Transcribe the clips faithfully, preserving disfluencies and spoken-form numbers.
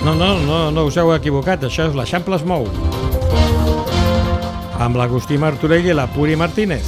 No, no, no, no us heu equivocat, això és l'Eixample es mou. Amb l'Agustí Martorell i la Puri Martínez.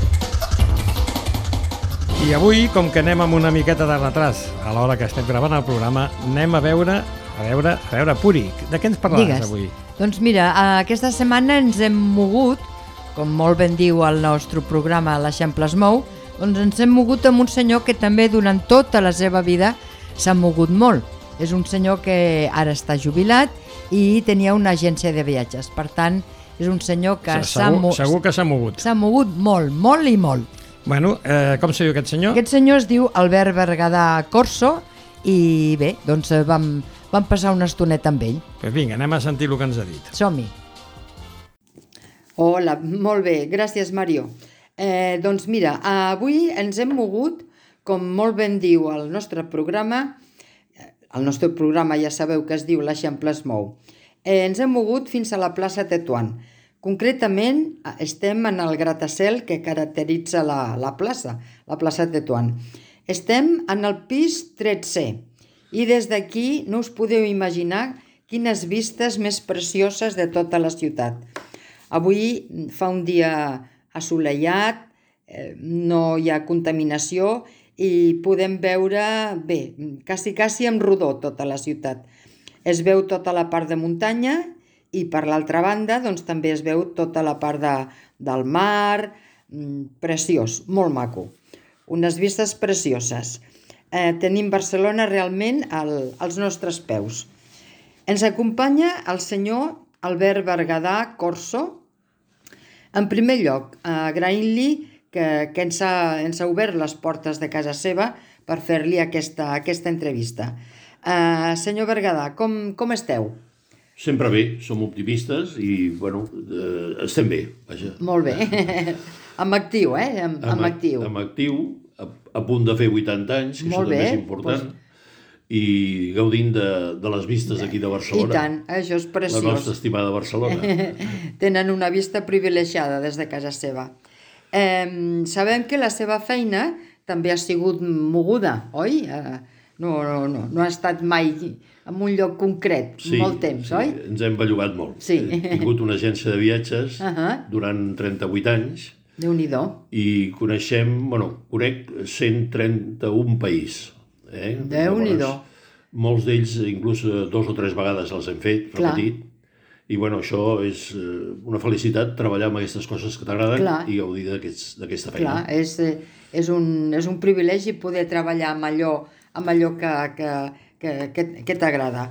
I avui, com que anem amb una miqueta de retras a l'hora que estem gravant el programa, anem a veure, a veure, a veure, Puri, de què ens parlaràs Digues. avui? Doncs mira, aquesta setmana ens hem mogut, com molt ben diu el nostre programa l'Eixample es mou, doncs ens hem mogut amb un senyor que també durant tota la seva vida s'ha mogut molt. És un senyor que ara està jubilat i tenia una agència de viatges. Per tant, és un senyor que s'ha Segur, mo- segur que s'ha mogut. s'ha mogut molt, molt i molt. Bueno, eh, com se diu aquest senyor? Aquest senyor es diu Albert Berguedà Corso i bé, doncs eh, vam, vam passar una estoneta amb ell. Pues vinga, anem a sentir el que ens ha dit. Som-hi. Hola, molt bé, gràcies Mario. Eh, doncs mira, avui ens hem mogut, com molt ben diu el nostre programa, el nostre programa ja sabeu que es diu l'Eixample es mou, eh, ens hem mogut fins a la plaça Tetuan. Concretament estem en el gratacel que caracteritza la, la plaça, la plaça Tetuan. Estem en el pis tretze i des d'aquí no us podeu imaginar quines vistes més precioses de tota la ciutat. Avui fa un dia assolellat, eh, no hi ha contaminació i podem veure, bé, quasi, quasi en rodó tota la ciutat. Es veu tota la part de muntanya i per l'altra banda doncs, també es veu tota la part de, del mar, preciós, molt maco. Unes vistes precioses. Eh, tenim Barcelona realment al, als nostres peus. Ens acompanya el senyor Albert Berguedà Corso. En primer lloc, agraint-li que, que ens, ha, ens ha obert les portes de casa seva per fer-li aquesta, aquesta entrevista. Uh, senyor Berguedà, com, com esteu? Sempre bé, som optimistes i, bueno, eh, estem bé, vaja. Molt bé. Amb actiu, eh? Amb, amb, amb actiu. Amb actiu, a, a punt de fer vuitanta anys, que Molt això també bé, és important, doncs... i gaudint de, de les vistes d'aquí de Barcelona. I tant, això és preciós. La nostra estimada Barcelona. Tenen una vista privilegiada des de casa seva. Eh, sabem que la seva feina també ha sigut moguda, oi? Eh, no, no, no, no ha estat mai en un lloc concret, sí, molt temps, sí, oi? Ens hem bellugat molt. Sí. He tingut una agència de viatges uh -huh. durant trenta-vuit anys. Déu-n'hi-do. I coneixem, bueno, conec cent trenta-un països. Eh? Déu-n'hi-do. Molts d'ells, inclús dos o tres vegades els hem fet, repetit. I bueno, això és una felicitat, treballar amb aquestes coses que t'agraden i gaudir d'aquesta feina. Clar, és, és, un, és un privilegi poder treballar amb allò, amb allò que, que, que, que, que t'agrada.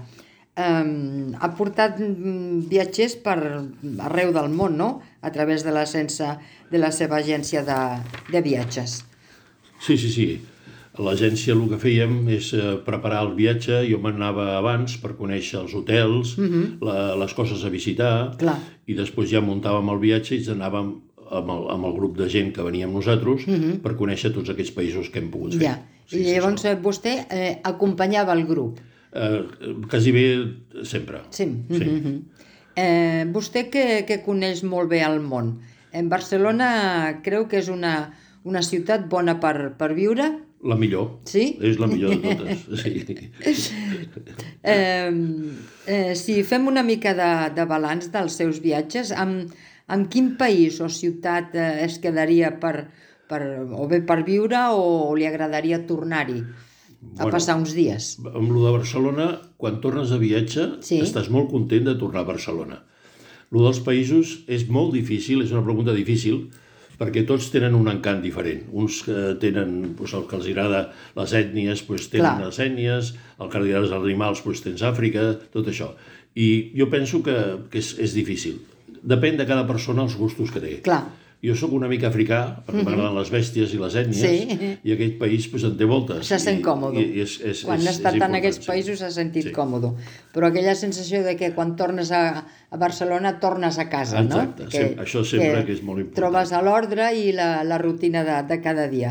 Um, ha portat viatgers per arreu del món, no? A través de la, sense, de la seva agència de, de viatges. Sí, sí, sí. A l'agència el que fèiem és preparar el viatge. Jo m'anava abans per conèixer els hotels, uh-huh. la, les coses a visitar. Clar. I després ja muntàvem el viatge i ens anàvem amb el, amb el grup de gent que venia amb nosaltres uh-huh. per conèixer tots aquests països que hem pogut fer. Ja. Sí, I llavors sí, vostè eh, acompanyava el grup? Eh, quasi bé sempre. Sí. sí. Uh-huh. eh, vostè que, que coneix molt bé el món, en Barcelona creu que és una, una ciutat bona per, per viure? La millor. Sí? És la millor de totes, sí. eh, eh, si fem una mica de, de balanç dels seus viatges, amb, amb quin país o ciutat eh, es quedaria per, per, o bé per viure o li agradaria tornar-hi a bueno, passar uns dies? Amb lo de Barcelona, quan tornes a viatge, sí? Estàs molt content de tornar a Barcelona. Lo dels països és molt difícil, és una pregunta difícil, perquè tots tenen un encant diferent. Uns que tenen, doncs, el que els agrada les ètnies, doncs, tenen Clar. les ètnies, el que els agrada els animals, doncs, tens Àfrica, tot això. I jo penso que, que és, és difícil. Depèn de cada persona els gustos que té. Clar. Jo sóc una mica africà, perquè mm-hmm. m'agraden les bèsties i les ètnies, sí. i aquest país doncs, en té moltes. Se sent còmode. I, i és, és, quan és, ha estat és en aquests països s'ha sentit sí. còmode. Però aquella sensació de que quan tornes a, a Barcelona tornes a casa, Exacte. no? Que, Sem això sempre que, que és molt important. Trobes a l'ordre i la, la rutina de, de cada dia.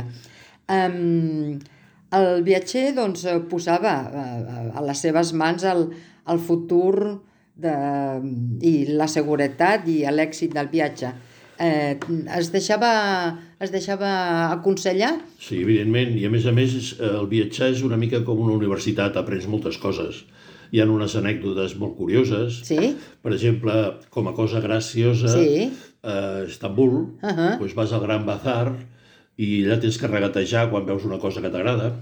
Um, el viatger doncs, posava a, a les seves mans el, el futur de, i la seguretat i l'èxit del viatge. Eh, es, deixava, es deixava aconsellar? Sí, evidentment, i a més a més el viatjar és una mica com una universitat, aprens moltes coses. hi ha unes anècdotes molt curioses. Sí. Per exemple, com a cosa graciosa, Sí. a Istanbul, Uh-huh. doncs vas al Gran Bazar i allà tens que regatejar quan veus una cosa que t'agrada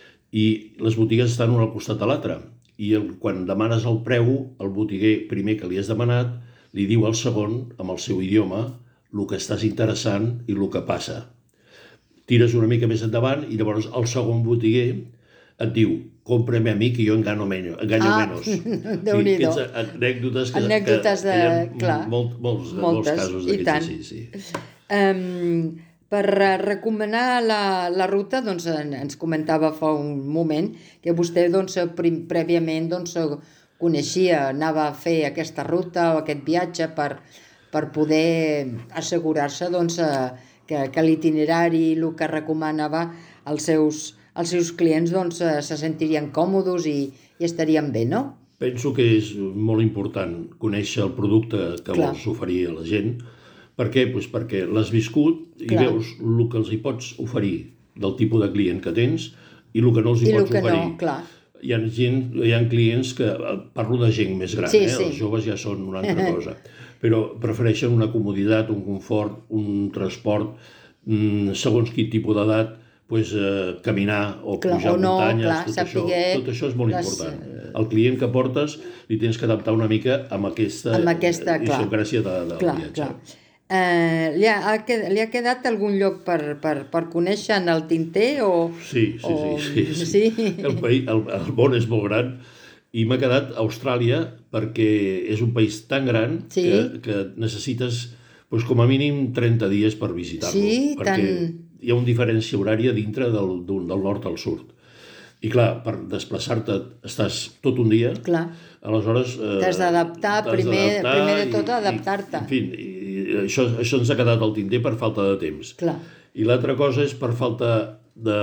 i les botigues estan una al costat de l'altra. I el, quan demanes el preu, el botiguer primer que li has demanat li diu al segon, amb el seu idioma, el que estàs interessant i el que passa. Tires una mica més endavant i llavors el segon botiguer et diu compra-me a mi que jo engano menys. Enganyo Ah, menos. Déu-n'hi-do. Sí, anècdotes que, Anècdotes que, de... que hi ha clar. molt, molts, Moltes, molts casos i tant. d'aquests. Sí, sí. Um, per eh, recomanar la, la ruta, doncs, en- ens comentava fa un moment que vostè doncs, prim, prèviament doncs, coneixia, anava a fer aquesta ruta o aquest viatge per, per poder assegurar-se doncs, eh, que, que l'itinerari, el que recomanava als seus, als seus clients doncs, eh, se sentirien còmodes i, i estarien bé, no? Penso que és molt important conèixer el producte que Clar. vols oferir a la gent. Per què? Pues perquè l'has viscut i Clar. veus el que els hi pots oferir del tipus de client que tens i el que no els hi I el pots que oferir. no, clar. Hi ha, gent, hi ha clients que, parlo de gent més gran, Sí, eh? sí. Els joves ja són una altra cosa, però prefereixen una comoditat, un confort, un transport, mm, segons quin tipus d'edat, pues, eh, caminar o Clar, pujar o no, muntanyes, clar, tot, sapiguer això, tot això és molt les- important. El client que portes li tens que adaptar una mica amb aquesta, Amb aquesta, clar. idiosincràsia de, del Clar, viatge. clar. Eh, li, ha, ha qued- li ha quedat algun lloc per, per, per conèixer en el tinter o... Sí, sí, o- sí, sí, sí. sí? El, país, el, el món és molt gran i m'ha quedat Austràlia perquè és un país tan gran Sí. que, que necessites doncs, com a mínim trenta dies per visitar-lo. Sí, perquè tant. hi ha una diferència horària dintre del, d'un, del nord al sud. I clar, per desplaçar-te estàs tot un dia, Clar. aleshores... Eh, T'has d'adaptar, t'has primer- d'adaptar primer de i- tot, i- adaptar-te. En fi, i això, això ens ha quedat al tinter per falta de temps. Clar. I l'altra cosa és per falta de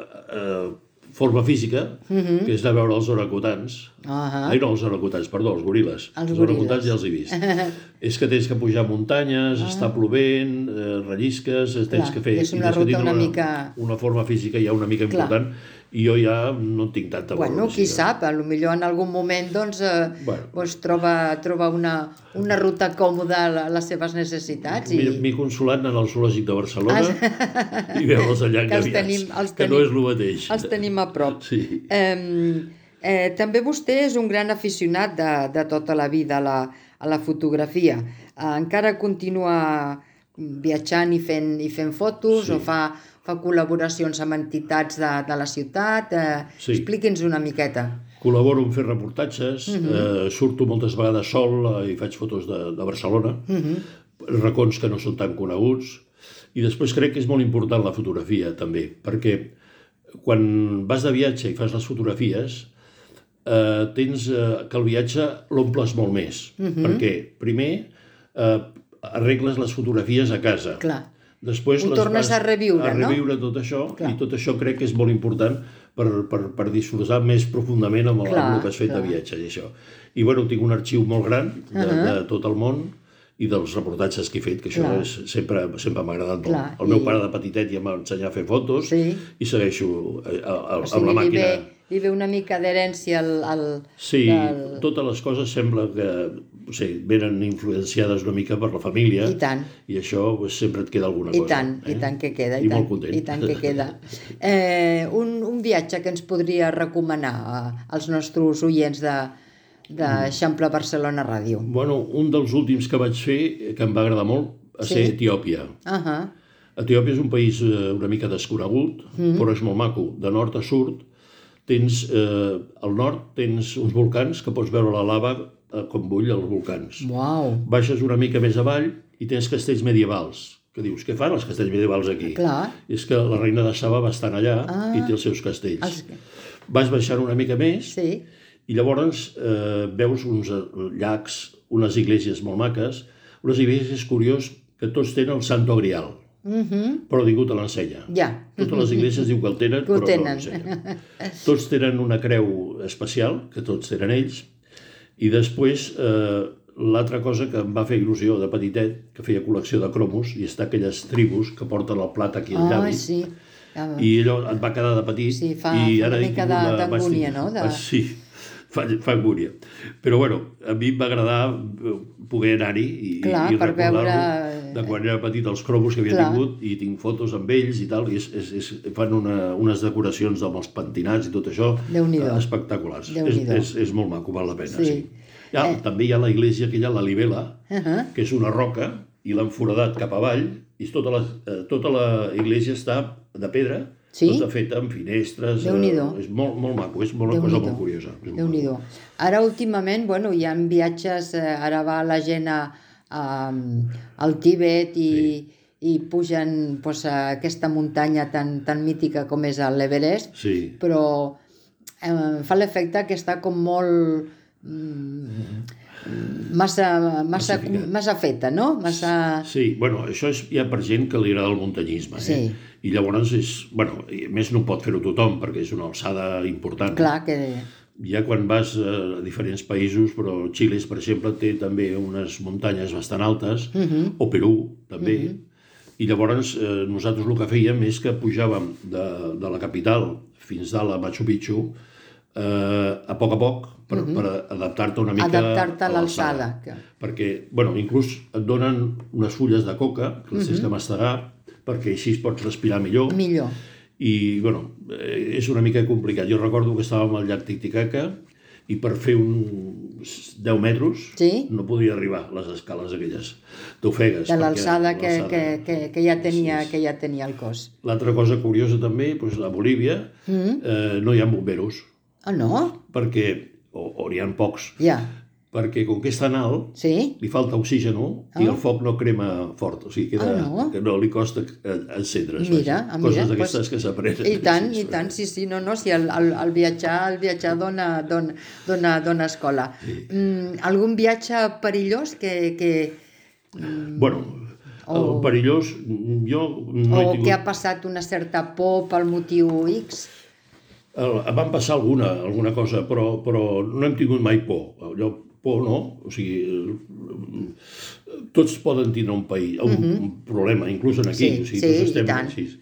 eh, forma física, Mhm. que és anar a veure els orangutans. Ah, Ai, no, els orangutans, perdó, els goril·les. Els els goril·les. orangutans ja els he vist. És que tens que pujar muntanyes, ah. està plovent, eh, rellisques, tens Clar, que fer... és i una tens que ruta tindre una mica- Una forma física ja una mica Clar. important, i jo ja no en tinc tanta bueno, forma qui física. sap, a lo millor en algun moment doncs, eh, Bueno. doncs troba, troba una, una ruta còmoda a les seves necessitats. I... M'he m'he consolat anant al Zoològic de Barcelona i veure'ls allà Que els engaviats, tenim- els que no tenim- és el mateix. Els tenim a prop. Sí. Eh, eh, també vostè és un gran aficionat de, de tota la vida a la, a la fotografia. Eh, encara continua viatjant i fent, i fent fotos Sí. o fa, fa col·laboracions amb entitats de, de la ciutat? Eh, Sí. Expliqui'ns una miqueta. Col·laboro en fer reportatges, Mhm. eh, surto moltes vegades sol eh, i faig fotos de, de Barcelona, Mhm. racons que no són tan coneguts, i després crec que és molt important la fotografia també, perquè quan vas de viatge i fas les fotografies, eh, tens eh, que el viatge l'omples molt més, Mhm. perquè primer eh, arregles les fotografies a casa, Clar. després Ho les tornes vas a reviure, a no? reviure tot això, Clar. i tot això crec que és molt important per, per, per disfrutar més profundament amb el, Clar, amb el que has fet clar. de viatge i això. I bueno, tinc un arxiu molt gran de, Uh-huh. de tot el món i dels reportatges que he fet, que això Clar. és, sempre, sempre m'ha agradat molt. Clar, El meu i- pare de petitet ja m'ha ensenyat a fer fotos Sí. i segueixo eh, a, a, O amb sigui, la li màquina. ve, li ve una mica d'herència al, al, Sí, del- totes les coses sembla que o sigui, venen influenciades una mica per la família. I tant. I això pues, sempre et queda alguna I cosa. tant, eh? i tant que queda, i, I tant, molt content. i tant que queda. Eh, un, un viatge que ens podria recomanar a, als nostres oients de, de Eixample Barcelona Ràdio. Bueno, un dels últims que vaig fer, que em va agradar molt, va ser Sí? Etiòpia. Uh-huh. Etiòpia és un país eh, una mica desconegut, Mm. però és molt maco. De nord a sud, tens, eh, al nord tens uns volcans que pots veure la lava eh, com bull als volcans. Uau, Baixes una mica més avall i tens castells medievals, que dius, què fan els castells medievals aquí? clar. I és que la reina de Saba va estar allà Ah. i té els seus castells. Els... Vas baixant una mica més Sí, i llavors eh, veus uns eh, llacs, unes iglésies molt maques, unes iglésies curiós que tots tenen el Santo Grial, uh-huh. però ningú te l'ensenya. Ja. Totes les iglésies diu que el tenen, Que ho però tenen. no l'ensenyen. Tots tenen una creu especial, que tots tenen ells, i després eh, l'altra cosa que em va fer il·lusió de petitet, que feia col·lecció de cromos, i està aquelles tribus que porten el plat aquí al Ah, llavi, sí. Ah, i allò et va quedar de petit, Sí, fa- i fa ara una he mica tingut de- la- vaig d'angúnia, tenir- no? De- Ah, sí, fa, fa angúnia. Però, bueno, a mi em va agradar poder anar-hi i, Clar, i per recordar-lo veure... de quan era petit, els cromos que havia Clar. tingut, i tinc fotos amb ells i tal, i és, és, és, fan una, unes decoracions amb els pentinats i tot això Déu-n'hi-do. espectaculars. És, Déu-n'hi-do. és, és molt maco, val la pena. Sí. Sí. Ja, Eh. També hi ha la iglesia aquella, la Libela, Uh-huh. que és una roca, i l'han foradat cap avall, i tota la, eh, tota la iglesia està de pedra, Sí? tota feta amb finestres. Déu-n'hi-do. Eh, és molt, molt maco, és molt, una cosa Déu-n'hi-do. molt curiosa. És molt Déu-n'hi-do. Ara, últimament, bueno, hi ha viatges, eh, ara va la gent a, a, al Tíbet i, sí. i pugen pues, a aquesta muntanya tan, tan mítica com és l'Everest, Sí. però eh, fa l'efecte que està com molt... Mm, massa, massa, Massificat. massa feta, no? Massa... Sí, bueno, això és ja per gent que li agrada el muntanyisme, eh? Sí. I llavors és, bueno, i a més no pot fer-ho tothom perquè és una alçada important. Clar que... Ja quan vas a diferents països, però Xile, per exemple, té també unes muntanyes bastant altes, Uh -huh. o Perú, també, Mhm. i llavors eh, nosaltres el que fèiem és que pujàvem de, de la capital fins dalt a Machu Picchu eh, a poc a poc, per, Mhm. per adaptar-te una mica Adaptar-te a l'alçada. que- Perquè, bueno, inclús et donen unes fulles de coca, que les tens Mhm. que mastegar, perquè així pots respirar millor. Millor. I, bueno, eh, és una mica complicat. Jo recordo que estàvem al llac Titicaca i per fer uns deu metres Sí? no podia arribar a les escales aquelles. T'ofegues. De perquè l'alçada que, l'alçada- que, que, que, ja tenia, Sí, sí. que ja tenia el cos. L'altra cosa curiosa també, doncs, a Bolívia Mm. eh, no hi ha bomberos, Ah, no? perquè, o, o n'hi ha pocs, Ja. perquè com que és tan alt, Sí? li falta oxígeno i Ah. el foc no crema fort, o sigui, queda, Ah, no? que no li costa eh, encendre's. Mira, vaja. ah, Coses mira, d'aquestes pues, que s'aprenen. I tant, Sí, i sí. tant, sí, sí, no, no, sí, el, el, el viatjar, el viatjar dona, dona, dona, dona escola. Sí. Mm, algun viatge perillós que... que Bueno, O- el perillós, jo no he o tingut... que ha passat una certa por pel motiu X? El, em van passar alguna, alguna cosa, però, però no hem tingut mai por. Allò, por no, o sigui, eh, tots poden tindre un, país, un, Mhm. un problema, inclús en aquí, Sí, o sigui, sí, tots i estem tant. així.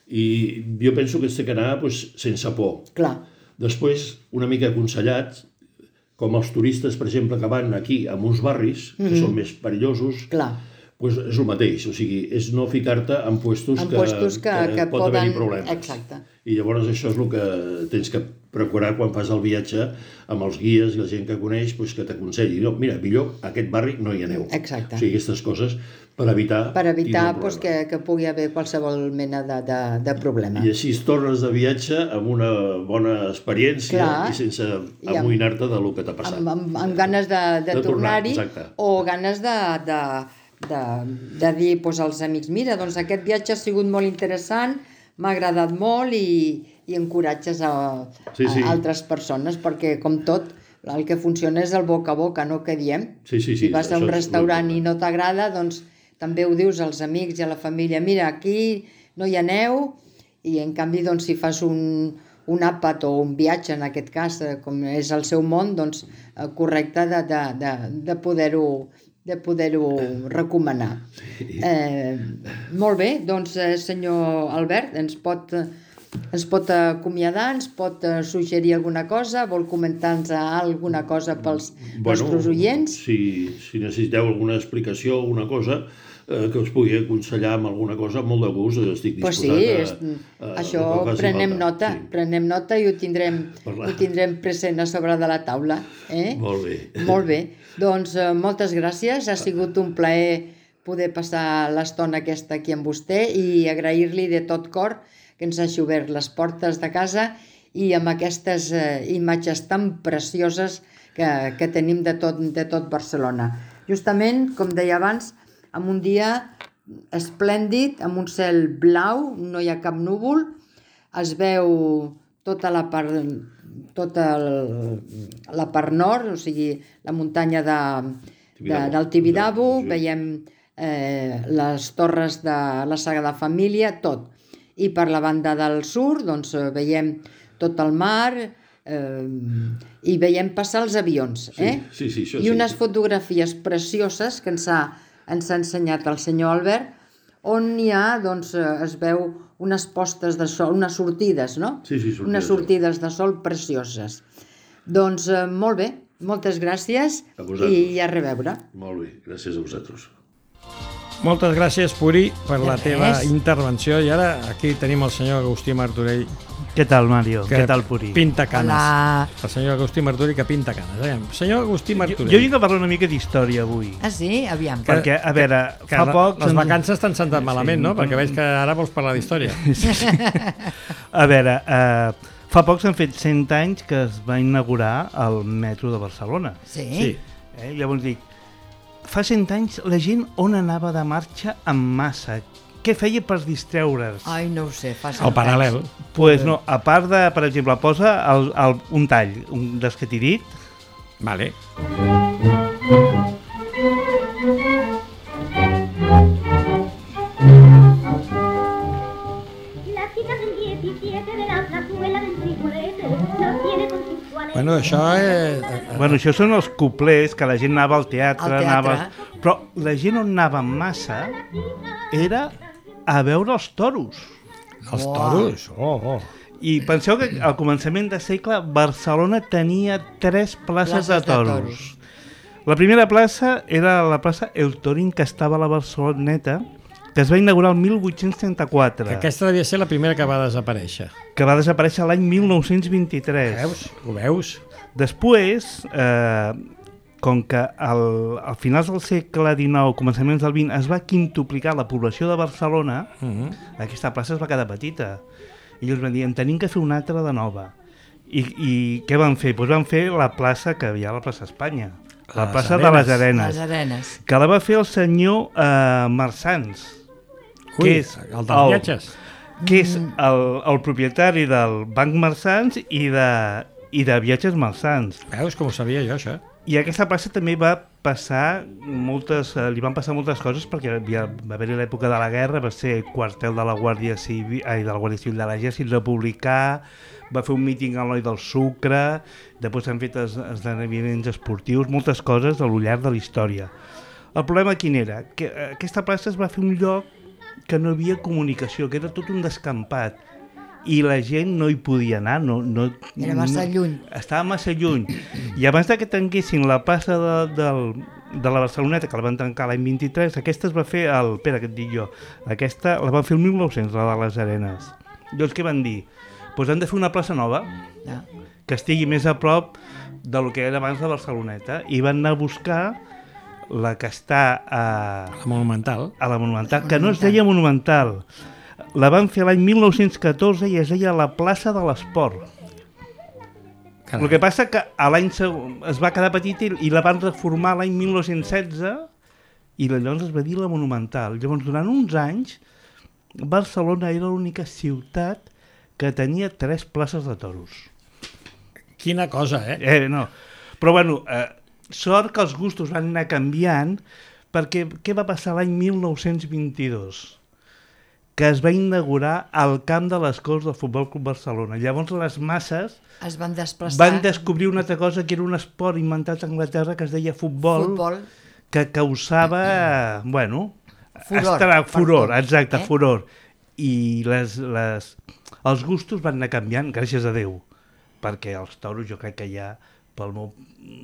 I jo penso que s'ha d'anar pues, sense por. Clar, Després, una mica aconsellats, com els turistes, per exemple, que van aquí a uns barris, que Mhm. són més perillosos, clar. pues és el mateix, o sigui, és no ficar-te en puestos, En que, puestos que, que pot poden... haver-hi problemes. Exacte. I llavors això és el que tens que procurar quan fas el viatge amb els guies i la gent que coneix, pues, que t'aconselli. No, mira, millor a aquest barri no hi aneu. Exacte. O sigui, aquestes coses per evitar... Per evitar tindre un pues, problema. que, que pugui haver qualsevol mena de, de, de problema. I així tornes de viatge amb una bona experiència Clar. i sense I amb- amoïnar-te de lo que t'ha passat. Amb, amb, amb ganes de, de, De tornar, tornar-hi exacte. o ganes de, de, de, de dir pues, als amics, mira, doncs aquest viatge ha sigut molt interessant, m'ha agradat molt i, i encoratges a, Sí, sí. a altres persones, perquè com tot, el que funciona és el boca a boca, no que diem. Sí, sí, sí, Si vas a això un és restaurant molt i no t'agrada, doncs també ho dius als amics i a la família, mira, aquí no hi aneu, i en canvi, doncs, si fas un, un àpat o un viatge, en aquest cas, eh, com és el seu món, doncs, eh, correcte de, de, de, de poder-ho de poder-ho recomanar. Eh, molt bé, doncs, eh, senyor Albert, ens pot, ens pot acomiadar, ens pot eh, suggerir alguna cosa, vol comentar-nos alguna cosa pels nostres oients? Si, si necessiteu alguna explicació o alguna cosa eh, que us pugui aconsellar amb alguna cosa, amb molt de gust, estic Pues disposat sí, a, és, a, això a, a prenem nota, Sí. prenem nota i ho tindrem, Parlar. ho tindrem present a sobre de la taula. Eh? Molt bé. Molt bé. Doncs eh, moltes gràcies, ha sigut un plaer poder passar l'estona aquesta aquí amb vostè i agrair-li de tot cor que ens hagi obert les portes de casa i amb aquestes eh, imatges tan precioses que, que tenim de tot, de tot Barcelona. Justament, com deia abans, amb un dia esplèndid, amb un cel blau, no hi ha cap núvol, es veu tota la part, tota el, la part nord, o sigui, la muntanya de, de, del Tibidabo, veiem eh, les torres de la Sagrada Família, tot. I per la banda del sud, doncs, veiem tot el mar eh, i veiem passar els avions. Eh? Sí, sí, sí, això I sí. unes fotografies precioses que ens ha, ens ha ensenyat el senyor Albert, on hi ha, doncs, eh, es veu unes postes de sol, unes sortides, no? Sí, sí, sortides Unes de sol. sortides de sol precioses. Doncs eh, molt bé, moltes gràcies i a reveure. Molt bé, gràcies a vosaltres. Moltes gràcies, Puri, per De la res. teva intervenció. I ara aquí tenim el senyor Agustí Martorell. Què tal, Mario? Que Què tal, Puri? pinta canes. Hola. El senyor Agustí Martorell que pinta canes. Eh? Senyor Agustí Jo, Martorell. jo vinc a parlar una mica d'història avui. Ah, sí? Aviam. Que- Perquè, a veure, Que fa la- poc... les ens- vacances t'han sentat malament, Sí, no? no, Perquè no. veig que ara vols parlar d'història. A veure, eh, fa poc s'han fet cent anys que es va inaugurar el metro de Barcelona. Sí? Sí. Eh? Llavors dic, fa cent anys la gent on anava de marxa en massa? Què feia per distreure's? Ai, no ho sé, fa El paral·lel. Pues no, a part de, per exemple, posa el, el, un tall, un dels que t'he dit, Vale. La chica del diecisiete de la plazuela del Triguerete nos tiene con sus toaletes. Bueno, això és... bueno, això són els cuplers, que la gent anava al teatre, Al teatre. anava... Però la gent on anava en massa era a veure els toros. Els Uau. toros. Oh, oh. I penseu que al començament de segle Barcelona tenia tres places, Places de, de toros. toros. La primera plaça era la plaça El Torín, que estava a la Barceloneta, que es va inaugurar el mil vuit-cents trenta-quatre, Que aquesta devia ser la primera que va desaparèixer. que va desaparèixer l'any mil nou-cents vint-i-tres. Veus? Ho veus? Després, eh, com que al, al finals del segle dinou, començaments del vint, es va quintuplicar la població de Barcelona, Uh -huh. aquesta plaça es va quedar petita. I ells van dir, en tenim que fer una altra de nova. I, i què van fer? Doncs van fer la plaça que hi ha a la plaça Espanya, la Les plaça Arenes. de les Arenes, Les arenes. que la va fer el senyor eh, Marsans, Ui, que és el dels viatges. que és el, el propietari del Banc Marsans i de, i de Viatges Marsans. Veus com ho sabia jo, això? I aquesta plaça també va passar moltes, eh, li van passar moltes coses perquè havia, va haver-hi l'època de la guerra, va ser quartel de la Guàrdia Civil, ai, de la Guàrdia Civil de l'Exèrcit Republicà, va fer un míting a l'Oi del Sucre, després s'han fet es, esdeveniments esportius, moltes coses a lo llarg de la història. El problema quin era? Que eh, aquesta plaça es va fer un lloc que no hi havia comunicació, que era tot un descampat, i la gent no hi podia anar, no, no, Era massa no, lluny. estava massa lluny. I abans de que tanquessin la plaça de, de, de la Barceloneta, que la van tancar l'any vint-i-tres, aquesta es va fer, el, espera que et dic jo, aquesta la van fer el mil nou-cents, la de les Arenes. Llavors què van dir? Doncs han de fer una plaça nova, Ja. que estigui més a prop del que era abans de Barceloneta, i van anar a buscar la que està a, La monumental. a la Monumental, que no es deia Monumental. La van fer l'any mil nou-cents catorze i es deia la plaça de l'Esport. Carai. El que passa que a l'any següent es va quedar petita i, i la van reformar l'any mil nou-cents setze i llavors es va dir la Monumental. Llavors, durant uns anys, Barcelona era l'única ciutat que tenia tres places de toros. Quina cosa, eh? Eh, no. Però bueno, eh, sort que els gustos van anar canviant, perquè què va passar l'any mil nou-cents vint-i-dos? Que es va inaugurar el camp de les Corts del Futbol Club Barcelona. Llavors les masses Es van desplaçar. van descobrir una altra cosa, que era un esport inventat a Anglaterra que es deia futbol, Futbol. que causava, bueno, Furor, estarà, per furor, tot, exacte, eh? furor. I les, les, els gustos van anar canviant, gràcies a Déu, perquè els toros jo crec que ja, pel meu...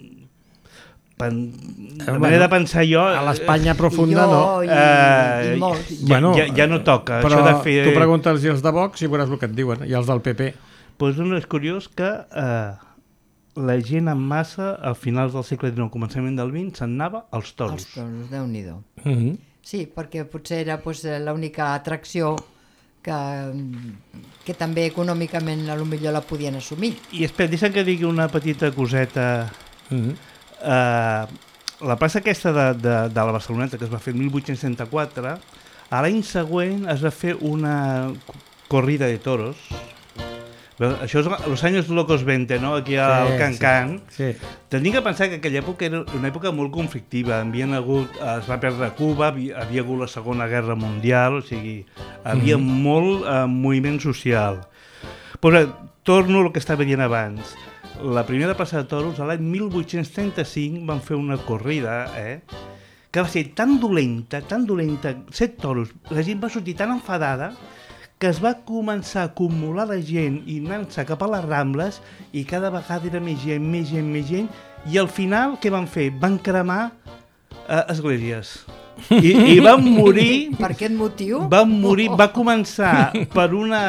Pen... La bueno, manera de pensar jo... A l'Espanya profunda jo, no. I, eh, i molts. ja, Bueno, ja, ja no toca, Però això de fer... tu pregunta'ls els de Vox i veuràs el que et diuen, i els del P P. Pues no, és curiós que eh, la gent en massa, al finals del segle dinou, començament del vint, se'n anava als toros. Els toros, Déu-n'hi-do. Uh -huh. Sí, perquè potser era pues, l'única atracció que, que també econòmicament a lo millor la podien assumir. I espera, deixa'm que digui una petita coseta. Uh -huh. Uh, la plaça aquesta de, de, de la Barceloneta, que es va fer el mil vuit-cents trenta-quatre, a l'any següent es va fer una corrida de toros. Bé, això és los años locos veinte, no? Aquí al Sí, Can-Can. Sí. sí. Tenim que pensar que aquella època era una època molt conflictiva. Havien hagut, es va perdre Cuba, havia, havia hagut la Segona Guerra Mundial, o sigui, havia mm-hmm. molt eh, moviment social. Però torno al que estava dient abans. La primera plaça de toros, l'any mil vuit-cents trenta-cinc, van fer una corrida, eh? que va ser tan dolenta, tan dolenta, set toros, la gent va sortir tan enfadada que es va començar a acumular la gent i anant-se cap a les Rambles i cada vegada era més gent, més gent, més gent i al final què van fer? Van cremar eh, esglésies i, i van morir... Per aquest motiu? Van morir, va començar per una...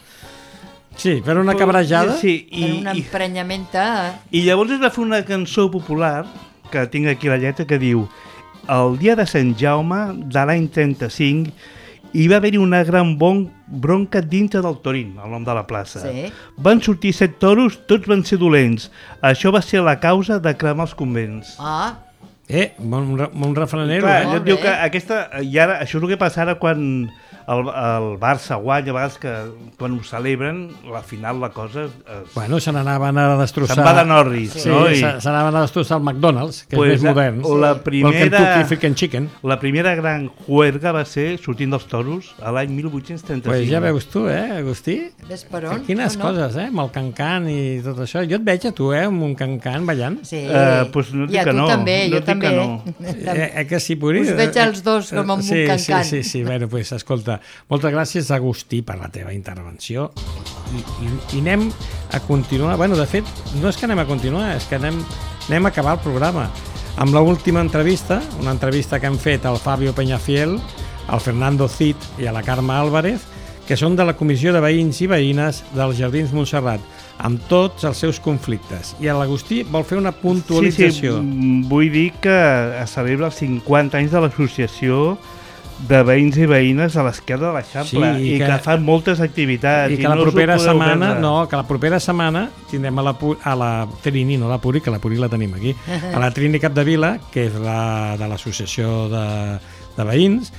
Sí, per una cabrejada. Sí, i, per una emprenyamenta... I llavors es va fer una cançó popular, que tinc aquí la lletra, que diu el dia de Sant Jaume de l'any trenta-cinc hi va haver-hi una gran bon bronca dintre del Torín, el nom de la plaça. Sí. Van sortir set toros, tots van ser dolents. Això va ser la causa de cremar els convents. Ah, Eh, bon, bon refrenero, Clar, eh? jo et diu que aquesta, i ara, això és el que passa ara quan el, el Barça guanya, a vegades que quan ho celebren, la final la cosa... Es... Bueno, se n'anaven a destrossar... Se'n va de Norris, sí, no? Sí, I... se n'anaven a destrossar el McDonald's, que pues és més modern. La primera... O el Kentucky Fried Chicken. La primera gran juerga va ser sortint dels toros a l'any mil vuit-cents trenta-cinc. Pues ja veus tu, eh, Agustí? ves per on? Quines no, no. coses, eh, amb el cancan i tot això. Jo et veig a tu, eh, amb un cancan ballant. Sí, Uh, pues no et i dic a que tu no, també, no jo et dic que també. no. Eh, eh, que sí, Puri? Us veig els dos com amb sí, un cancan. Sí, sí, sí. Bueno, pues, escolta, moltes gràcies, Agustí, per la teva intervenció. I, i, i anem a continuar. Bueno, de fet, no és que anem a continuar, és que anem, anem a acabar el programa. Amb l'última entrevista, una entrevista que hem fet al Fabio Peñafiel, al Fernando Cid i a la Carme Álvarez, que són de la Comissió de Veïns i Veïnes dels Jardins Montserrat, amb tots els seus conflictes. I l'Agustí vol fer una puntualització. Sí, sí, vull dir que es celebra els cinquanta anys de l'associació de veïns i veïnes a l'esquerra de l'Eixample, Sí, i, i que, que fan moltes activitats. I que la no us ho propera podeu setmana, perdre. no, que la propera setmana tindrem a la, Pu- a la Trini, no la Puri, que la Puri la tenim aquí, a la Trini Capdevila, que és la de l'associació de, de veïns,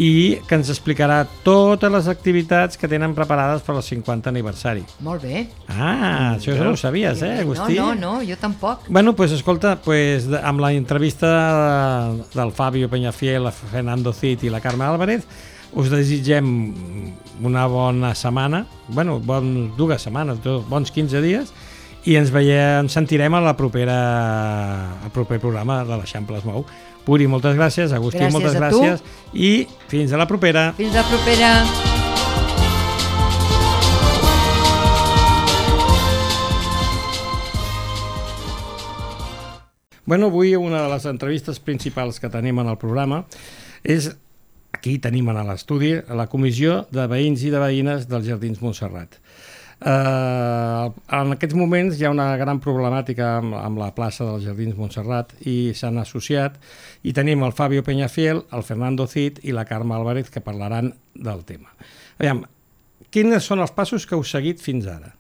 i que ens explicarà totes les activitats que tenen preparades per al cinquanta aniversari. Molt bé. Ah, això no ho sabies, eh, Agustí? No, no, no, jo tampoc. Bueno, pues escolta, pues, de- amb la entrevista del Fabio Peñafiel, a Fernando Cid i la Carme Álvarez, us desitgem una bona setmana, bueno, bon, dues setmanes, dos, bons quinze dies, i ens veiem, ens sentirem a la propera, al proper programa de l'Eixample es mou. Puri, moltes gràcies, Agustí, Gràcies moltes a tu. gràcies, i fins a la propera. Fins la propera. Bueno, avui una de les entrevistes principals que tenim en el programa és, aquí tenim a l'estudi, la Comissió de Veïns i de Veïnes dels Jardins Montserrat. Uh, en aquests moments hi ha una gran problemàtica amb, amb la plaça dels Jardins Montserrat i s'han associat, i tenim el Fabio Peñafiel, el Fernando Cid i la Carme Álvarez, que parlaran del tema. Aviam, quins són els passos que heu seguit fins ara?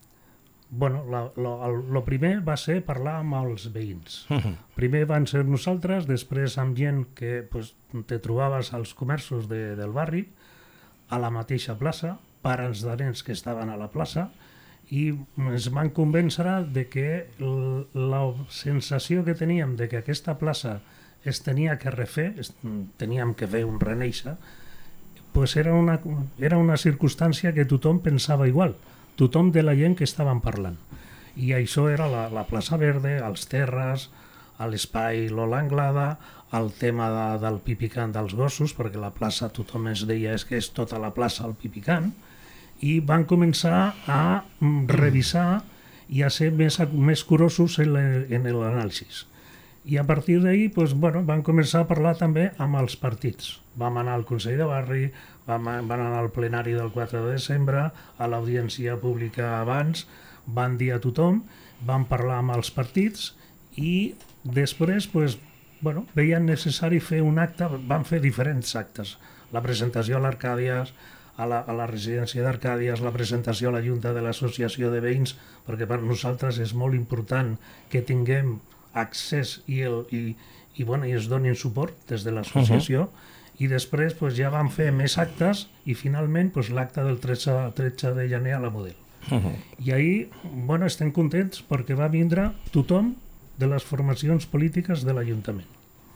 Bueno, la, lo, el, lo primer va ser parlar amb els veïns. Uh -huh. Primer van ser nosaltres, després amb gent que pues, te trobaves als comerços de, del barri, a la mateixa plaça, pares de nens que estaven a la plaça, i ens van convèncer de que l, la sensació que teníem de que aquesta plaça es tenia que refer, es, teníem que fer un reneixer, pues era, una, era una circumstància que tothom pensava igual, tothom de la gent que estaven parlant. I això era la, la plaça Verde, els terres, l'espai Lola Anglada, el tema de, del pipicant dels gossos, perquè la plaça tothom es deia és que és tota la plaça el pipicant, i van començar a revisar i a ser més, més curosos en l'anàlisi. I a partir d'ahir pues, bueno, van començar a parlar també amb els partits. Vam anar al Consell de Barri, vam, van anar al plenari del quatre de desembre, a l'audiència pública abans, van dir a tothom, van parlar amb els partits i després pues, bueno, veien necessari fer un acte, van fer diferents actes. La presentació a l'Arcàdies, a la, a la residència d'Arcàdies, la presentació a la Junta de l'Associació de Veïns, perquè per nosaltres és molt important que tinguem accés i, el, i, i, bueno, i es donin suport des de l'associació, uh-huh. i després pues, ja van fer més actes i finalment pues, l'acte del tretze de gener a la Model. Uh-huh. I ahir bueno, estem contents perquè va vindre tothom de les formacions polítiques de l'Ajuntament.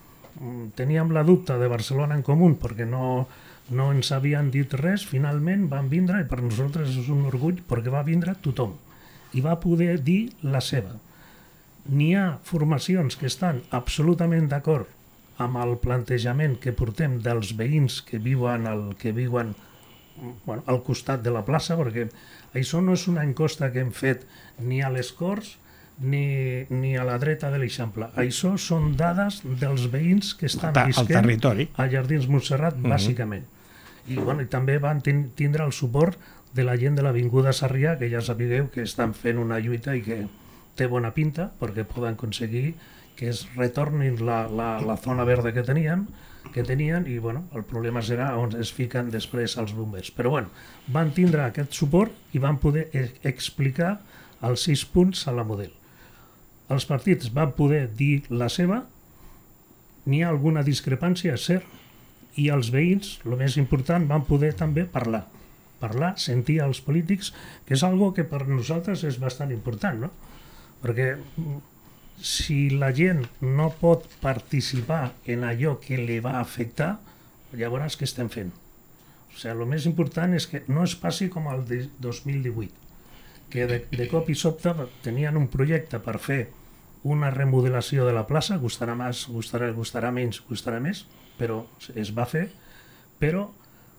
Teníem la dubte de Barcelona en Comú perquè no, no ens havien dit res, finalment van vindre i per nosaltres és un orgull perquè va vindre tothom i va poder dir la seva. N'hi ha formacions que estan absolutament d'acord amb el plantejament que portem dels veïns que viuen, el, que viuen bueno, al costat de la plaça, perquè això no és una encosta que hem fet ni a les Corts ni, ni a la dreta de l'Eixample. Això són dades dels veïns que estan Ta- al visquent territori. a Jardins Montserrat, Mhm. bàsicament. I, bueno, i també van ten- tindre el suport de la gent de l'Avinguda Sarrià, que ja sapigueu que estan fent una lluita i que té bona pinta, perquè poden aconseguir que es retornin la, la, la zona verda que tenien, que tenien i bueno, el problema serà on es fiquen després els bombers. Però bueno, van tindre aquest suport i van poder e explicar els sis punts a la model. Els partits van poder dir la seva, n'hi ha alguna discrepància, és cert, i els veïns, el més important, van poder també parlar. Parlar, sentir als polítics, que és algo que per nosaltres és bastant important, no? Perquè si la gent no pot participar en allò que li va afectar, llavors què estem fent? O sigui, el més important és que no es passi com el de dos mil divuit, que de, de cop i sobte tenien un projecte per fer una remodelació de la plaça, gustarà més, gustarà, gustarà menys, gustarà més, però es va fer, però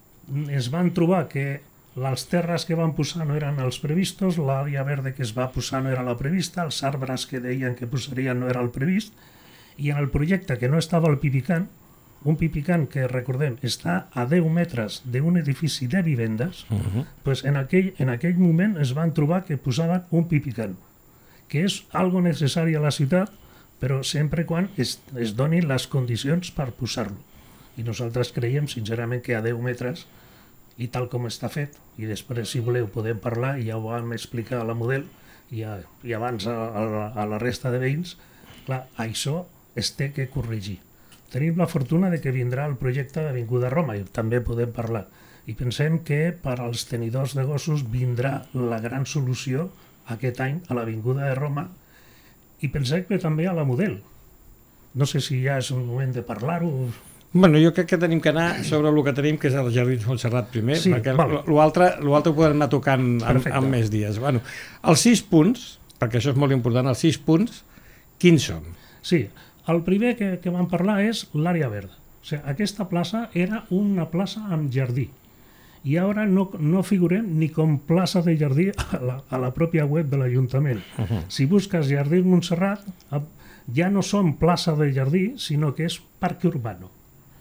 es van trobar que les terres que van posar no eren els previstos, l'àrea verda que es va posar no era la prevista, els arbres que deien que posarien no era el previst, i en el projecte que no estava el Pipicant, un Pipicant que, recordem, està a deu metres d'un edifici de vivendes, uh -huh. pues en, aquell, en aquell moment es van trobar que posaven un Pipicant, que és algo necessari a la ciutat, però sempre quan es, es donin les condicions per posar-lo. I nosaltres creiem, sincerament, que a deu metres, i tal com està fet, i després, si voleu, podem parlar, i ja ho vam explicar a la model, i, a, i abans a, a, a la resta de veïns, clar, això es té que corregir. Tenim la fortuna de que vindrà el projecte d'Avinguda Roma, i també podem parlar. I pensem que per als tenidors de gossos vindrà la gran solució aquest any a l'Avinguda de Roma, i pensem que també a la model. No sé si ja és un moment de parlar-ho. Bueno, jo crec que tenim que anar sobre el que tenim, que és el Jardins Montserrat primer, Sí, perquè val. l'altre ho podem anar tocant en, Perfecte. en més dies. Bueno, els sis punts, perquè això és molt important, els sis punts, quins són? Sí, el primer que, que vam parlar és l'àrea verda. O sigui, aquesta plaça era una plaça amb jardí, i ara no, no figurem ni com plaça de jardí a la, a la pròpia web de l'Ajuntament. Uh -huh. Si busques Jardins Montserrat, ja no són plaça de jardí, sinó que és parc urbano.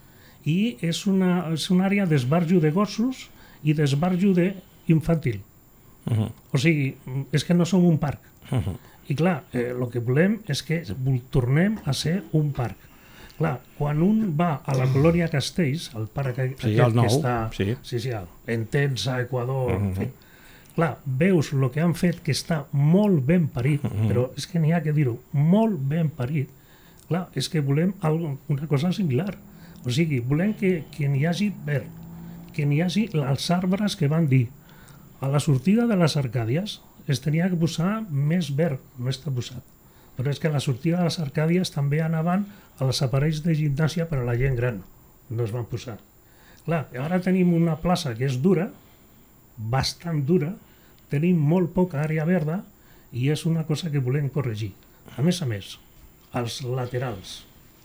I és una, és una àrea d'esbarjo de gossos i d'esbarjo d'infantil. Uh -huh. O sigui, és que no som un parc. Uh -huh. I clar, eh, el que volem és que tornem a ser un parc. Clar, quan un va a la Colònia Castells, el parc Sí, aquest el nou, que està sí. sí, sí, en Tensa, Equador, Uh -huh. en fi, clar, veus el que han fet, que està molt ben parit, uh -huh. però és que n'hi ha que dir-ho, molt ben parit. Clar, és que volem algo, una cosa similar. O sigui, volem que, que n'hi hagi verd, que n'hi hagi els arbres que van dir. A la sortida de les Arcàdies es tenia que posar més verd, no està posat. Però és que a la sortida de les Arcàdies també anaven els aparells de gimnàsia per a la gent gran, no es van posar. Clar, ara tenim una plaça que és dura, bastant dura, tenim molt poca àrea verda i és una cosa que volem corregir. A més a més, els laterals.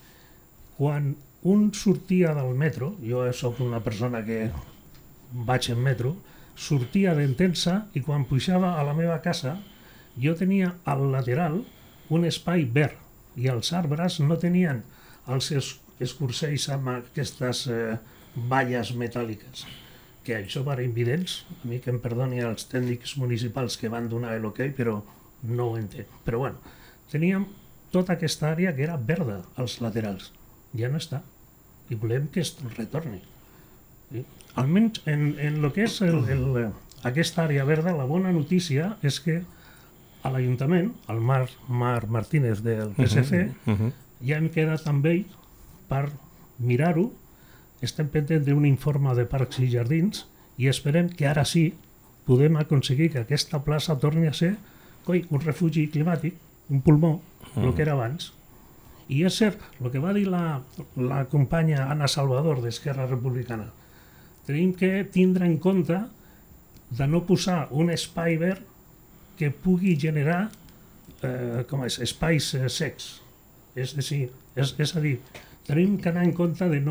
Quan un sortia del metro, jo sóc una persona que vaig en metro, sortia d'Entensa i quan pujava a la meva casa jo tenia al lateral un espai verd i els arbres no tenien els es escurcells amb aquestes eh, valles metàl·liques, que això va evidents, a mi que em perdoni els tècnics municipals que van donar l'ok, però no ho entenc. Però bueno, teníem tota aquesta àrea que era verda als laterals, ja no està, i volem que es retorni. Sí? Almenys en, en el que és el, el, aquesta àrea verda, la bona notícia és que a l'Ajuntament, el Marc Mar Martínez del P S C, uh -huh, uh -huh. ja hem quedat amb ell per mirar-ho, estem pendents d'un informe de parcs i jardins i esperem que ara sí podem aconseguir que aquesta plaça torni a ser coi, un refugi climàtic, un pulmó, uh -huh. el que era abans. I és cert, el que va dir la, la companya Anna Salvador d'Esquerra Republicana, tenim que tindre en compte de no posar un espai verd que pugui generar eh, com és, espais eh, secs. És, és, és, és a dir, tenim que anar en compte de no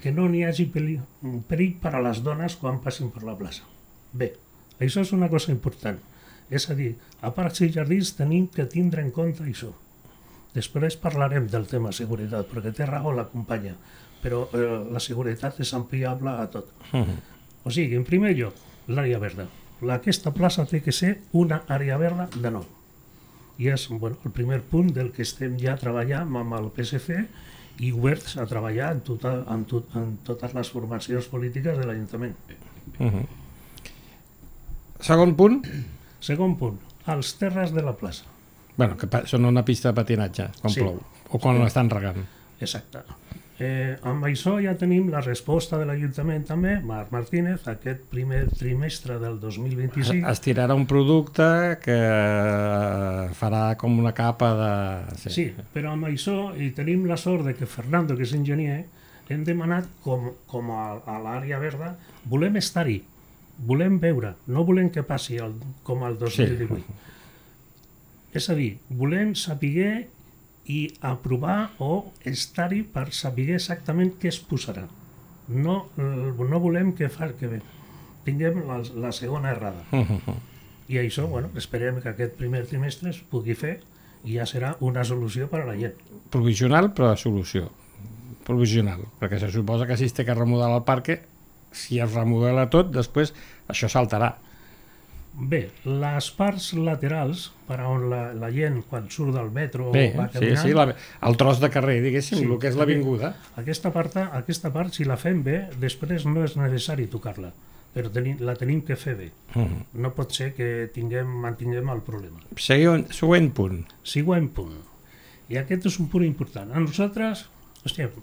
que no n'hi hagi perill, perill per a les dones quan passin per la plaça. Bé, això és una cosa important. És a dir, a parcs i jardins tenim que tindre en compte això. Després parlarem del tema seguretat, perquè té raó la companya, però eh, la seguretat és ampliable a tot. Uh-huh. O sigui, en primer lloc, l'àrea verda. Aquesta plaça té que ser una àrea verda de nou. I és bueno, el primer punt del que estem ja treballant amb el P S C i oberts a treballar en, tota, en, tot, en totes les formacions polítiques de l'Ajuntament. Uh-huh. Segon punt? Segon punt, els terres de la plaça. Bueno, que són una pista de patinatge quan sí. plou, o quan sí. l'estan regant. Exacte. Eh, amb això ja tenim la resposta de l'Ajuntament també, Marc Martínez, aquest primer trimestre del dos mil vint-i-cinc. Es tirarà un producte que farà com una capa de... Sí, sí, però amb això, i tenim la sort de que Fernando, que és enginyer, hem demanat com, com a, a l'àrea verda, volem estar-hi, volem veure, no volem que passi el, com el dos mil divuit. Sí. És a dir, volem saber i aprovar o estar-hi per saber exactament què es posarà. No, no volem que, fa, que tinguem la, la segona errada. Uh-huh. I això, bueno, esperem que aquest primer trimestre es pugui fer i ja serà una solució per a la gent. Provisional, però solució. Provisional, perquè se suposa que si es té que remodelar el parc, si es remodela tot, després això saltarà. Bé, les parts laterals, per on la, la gent quan surt del metro Bé, va caminant... Sí, sí, la, el tros de carrer, diguéssim, sí, el que és l'avinguda. Aquesta part, aquesta part, si la fem bé, després no és necessari tocar-la, però tenim, la tenim que fer bé. Uh-huh. No pot ser que tinguem, mantinguem el problema. Següent, següent punt. Següent punt. I aquest és un punt important. A nosaltres, hòstia,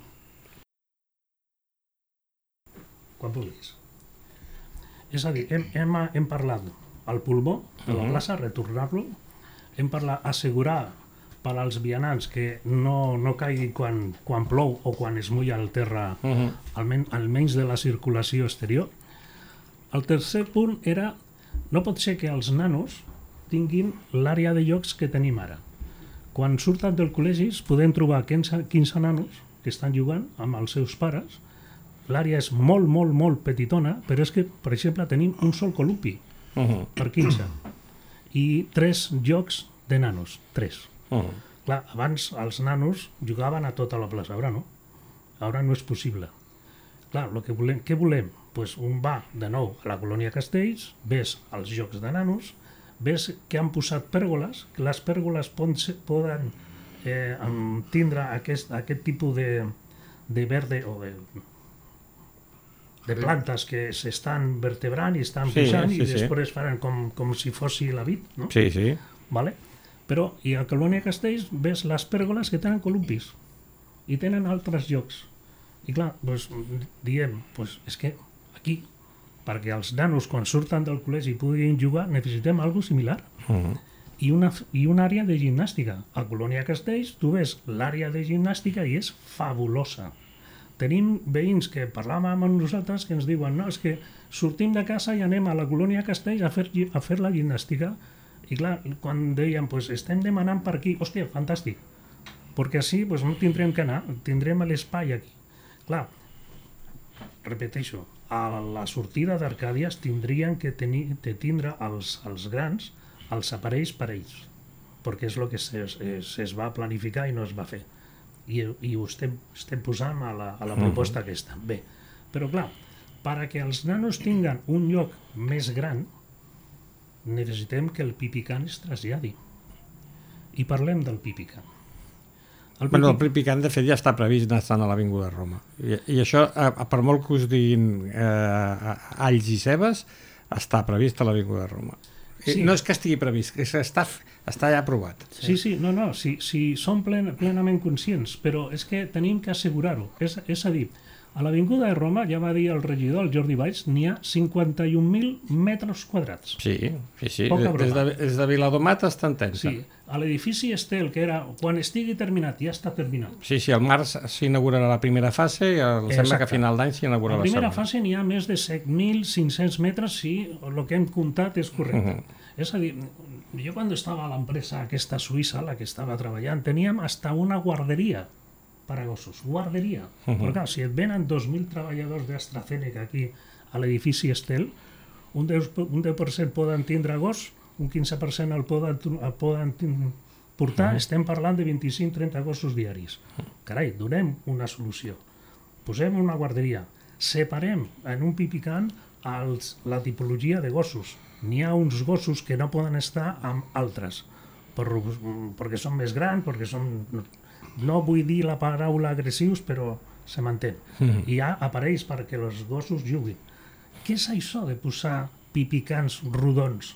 quan vulguis. És a dir, hem, hem, hem parlat al pulmó de la plaça, retornar-lo, hem parlat assegurar per als vianants que no, no caigui quan, quan plou o quan es mulla el terra, uh-huh. almen, almenys de la circulació exterior. El tercer punt era, no pot ser que els nanos tinguin l'àrea de jocs que tenim ara. Quan surten del col·legi podem trobar quinze, quinze nanos que estan jugant amb els seus pares. L'àrea és molt, molt, molt petitona, però és que, per exemple, tenim un sol columpi uh-huh. per quinze i tres jocs de nanos, tres. Uh-huh. Clar, abans els nanos jugaven a tota la plaça, ara no. Ara no és possible. Clar, lo que volem, què volem? Pues un va de nou a la colònia Castells, ves als jocs de nanos, ves que han posat pèrgoles, que les pèrgoles poden eh, tindre aquest, aquest tipus de, de verde o de... de plantes que s'estan vertebrant i estan sí, pujant sí, i després sí. faran com, com si fossi la vid, no? Sí, sí. Vale? Però, i a Colònia Castells ves les pèrgoles que tenen columpis i tenen altres llocs. I clar, doncs, diem, doncs, és que aquí, perquè els nanos quan surten del col·legi puguin jugar, necessitem alguna cosa similar. Uh-huh. I, una, I una àrea de gimnàstica. A Colònia Castells tu ves l'àrea de gimnàstica i és fabulosa. Tenim veïns que parlàvem amb nosaltres que ens diuen no, és que sortim de casa i anem a la colònia Castells a fer, a fer la gimnàstica. I clar, quan deien, pues, estem demanant per aquí, hòstia, fantàstic, perquè així pues, no tindrem que anar, tindrem l'espai aquí. Clar, repeteixo, a la sortida d'Arcàdies tindrien que tenir, de tindre els, els grans els aparells per ells, perquè és el que es, es, es va planificar i no es va fer. I, i ho estem, estem posant a la, a la proposta aquesta. Bé, però clar, perquè els nanos tinguen un lloc més gran, necessitem que el pipicant es traslladi. I parlem del pipicant. El, pipic... bueno, el pipicant, de fet, ja està previst estant a l'Avinguda Roma. I, i això, per molt que us diguin eh, alls i cebes, està previst a l'Avinguda Roma. Sí. No és que estigui previst, és que està, està ja aprovat. Sí, sí, no, no, si, si som plen, plenament conscients, però és que tenim que assegurar-ho. És, és a dir, a l'Avinguda de Roma, ja va dir el regidor, el Jordi Valls, n'hi ha cinquanta-un mil metres quadrats. Sí, sí, sí. Des de, des de Viladomat està en Tensa. Sí, a l'edifici Estel, que era, quan estigui terminat, ja està terminat. Sí, sí, al març s'inaugurarà la primera fase i el, sembla que a final d'any s'inaugurarà la segona. La primera fase n'hi ha més de set mil cinc-cents metres si el que hem comptat és correcte. Uh-huh. És a dir, jo quan estava a l'empresa aquesta suïssa, la que estava treballant, teníem hasta una guarderia per a gossos. Guarderia. Uh -huh. Però clar, si et venen dos mil treballadors d'AstraZeneca aquí a l'edifici Estel, un deu per cent poden tindre gos, un quinze per cent el poden, el poden portar, uh -huh. estem parlant de vint-i-cinc a trenta gossos diaris. Carai, donem una solució. Posem una guarderia. Separem en un pipican els, la tipologia de gossos. N'hi ha uns gossos que no poden estar amb altres, per, perquè són més grans, perquè són... No vull dir la paraula agressius, però se mantén. Mm. Hi ha aparells perquè els gossos juguin. Què és això de posar pipicans rodons?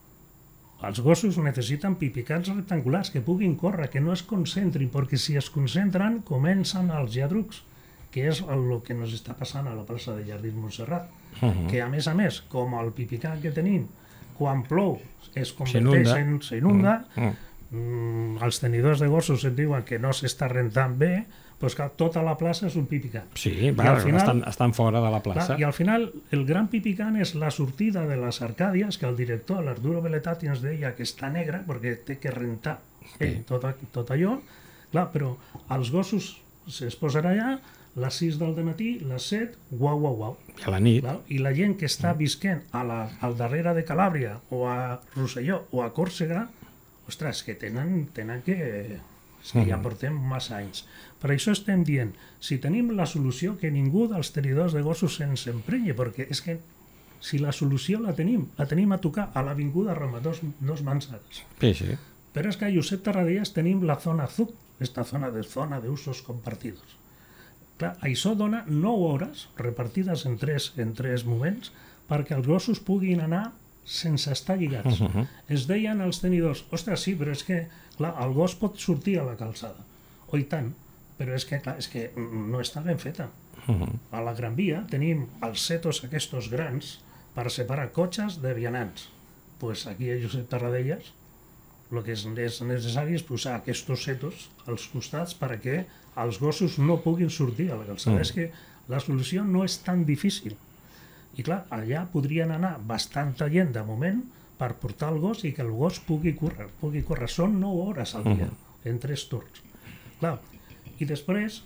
Els gossos necessiten pipicans rectangulars que puguin córrer, que no es concentrin, perquè si es concentren comencen els lladrucs, que és el que ens està passant a la plaça de Jardins Montserrat. Uh -huh. Que a més a més, com el pipican que tenim, quan plou es converteix en... s'inunda, uh -huh. mm, els tenidors de gossos et diuen que no s'està rentant bé, doncs que tota la plaça és un pipican. Sí, va, final, estan, estan fora de la plaça. Clar, I al final el gran pipican és la sortida de les Arcàdies, que el director, l'Arturo Beletati, ens deia que està negra perquè té que rentar ell, sí. tot, tot allò. Clar, però els gossos es posen allà, les sis del dematí, les set, guau, guau, guau. I a la nit. Clar, i la gent que està visquent a la, al darrere de Calàbria, o a Rosselló, o a Còrsega, ostres, que tenen, tenen que... És que ja portem massa anys. Per això estem dient, si tenim la solució, que ningú dels tenidors de gossos se'ns emprenyi, perquè és que si la solució la tenim, la tenim a tocar a l'Avinguda Roma, dos, dos manzades. Sí, sí. Però és que a Josep Tarradellas tenim la zona Z U C, esta zona de zona de usos compartidos. Clar, això dona nou hores repartides en tres, en tres moments perquè els gossos puguin anar sense estar lligats. Uh -huh. Es deien els tenidors, ostres, sí, però és que clar, el gos pot sortir a la calçada. Oh, i tant, però és que, clar, és que no està ben feta. Uh -huh. A la Gran Via tenim els setos aquests grans per separar cotxes de vianants. Pues aquí a Josep Tarradellas el que és necessari és posar aquests setos als costats perquè els gossos no puguin sortir a la calçada. Mm. És que la solució no és tan difícil. I clar, allà podrien anar bastanta gent de moment per portar el gos i que el gos pugui córrer. Pugui córrer. Són nou hores al dia, mm. en tres torns. Clar. I després,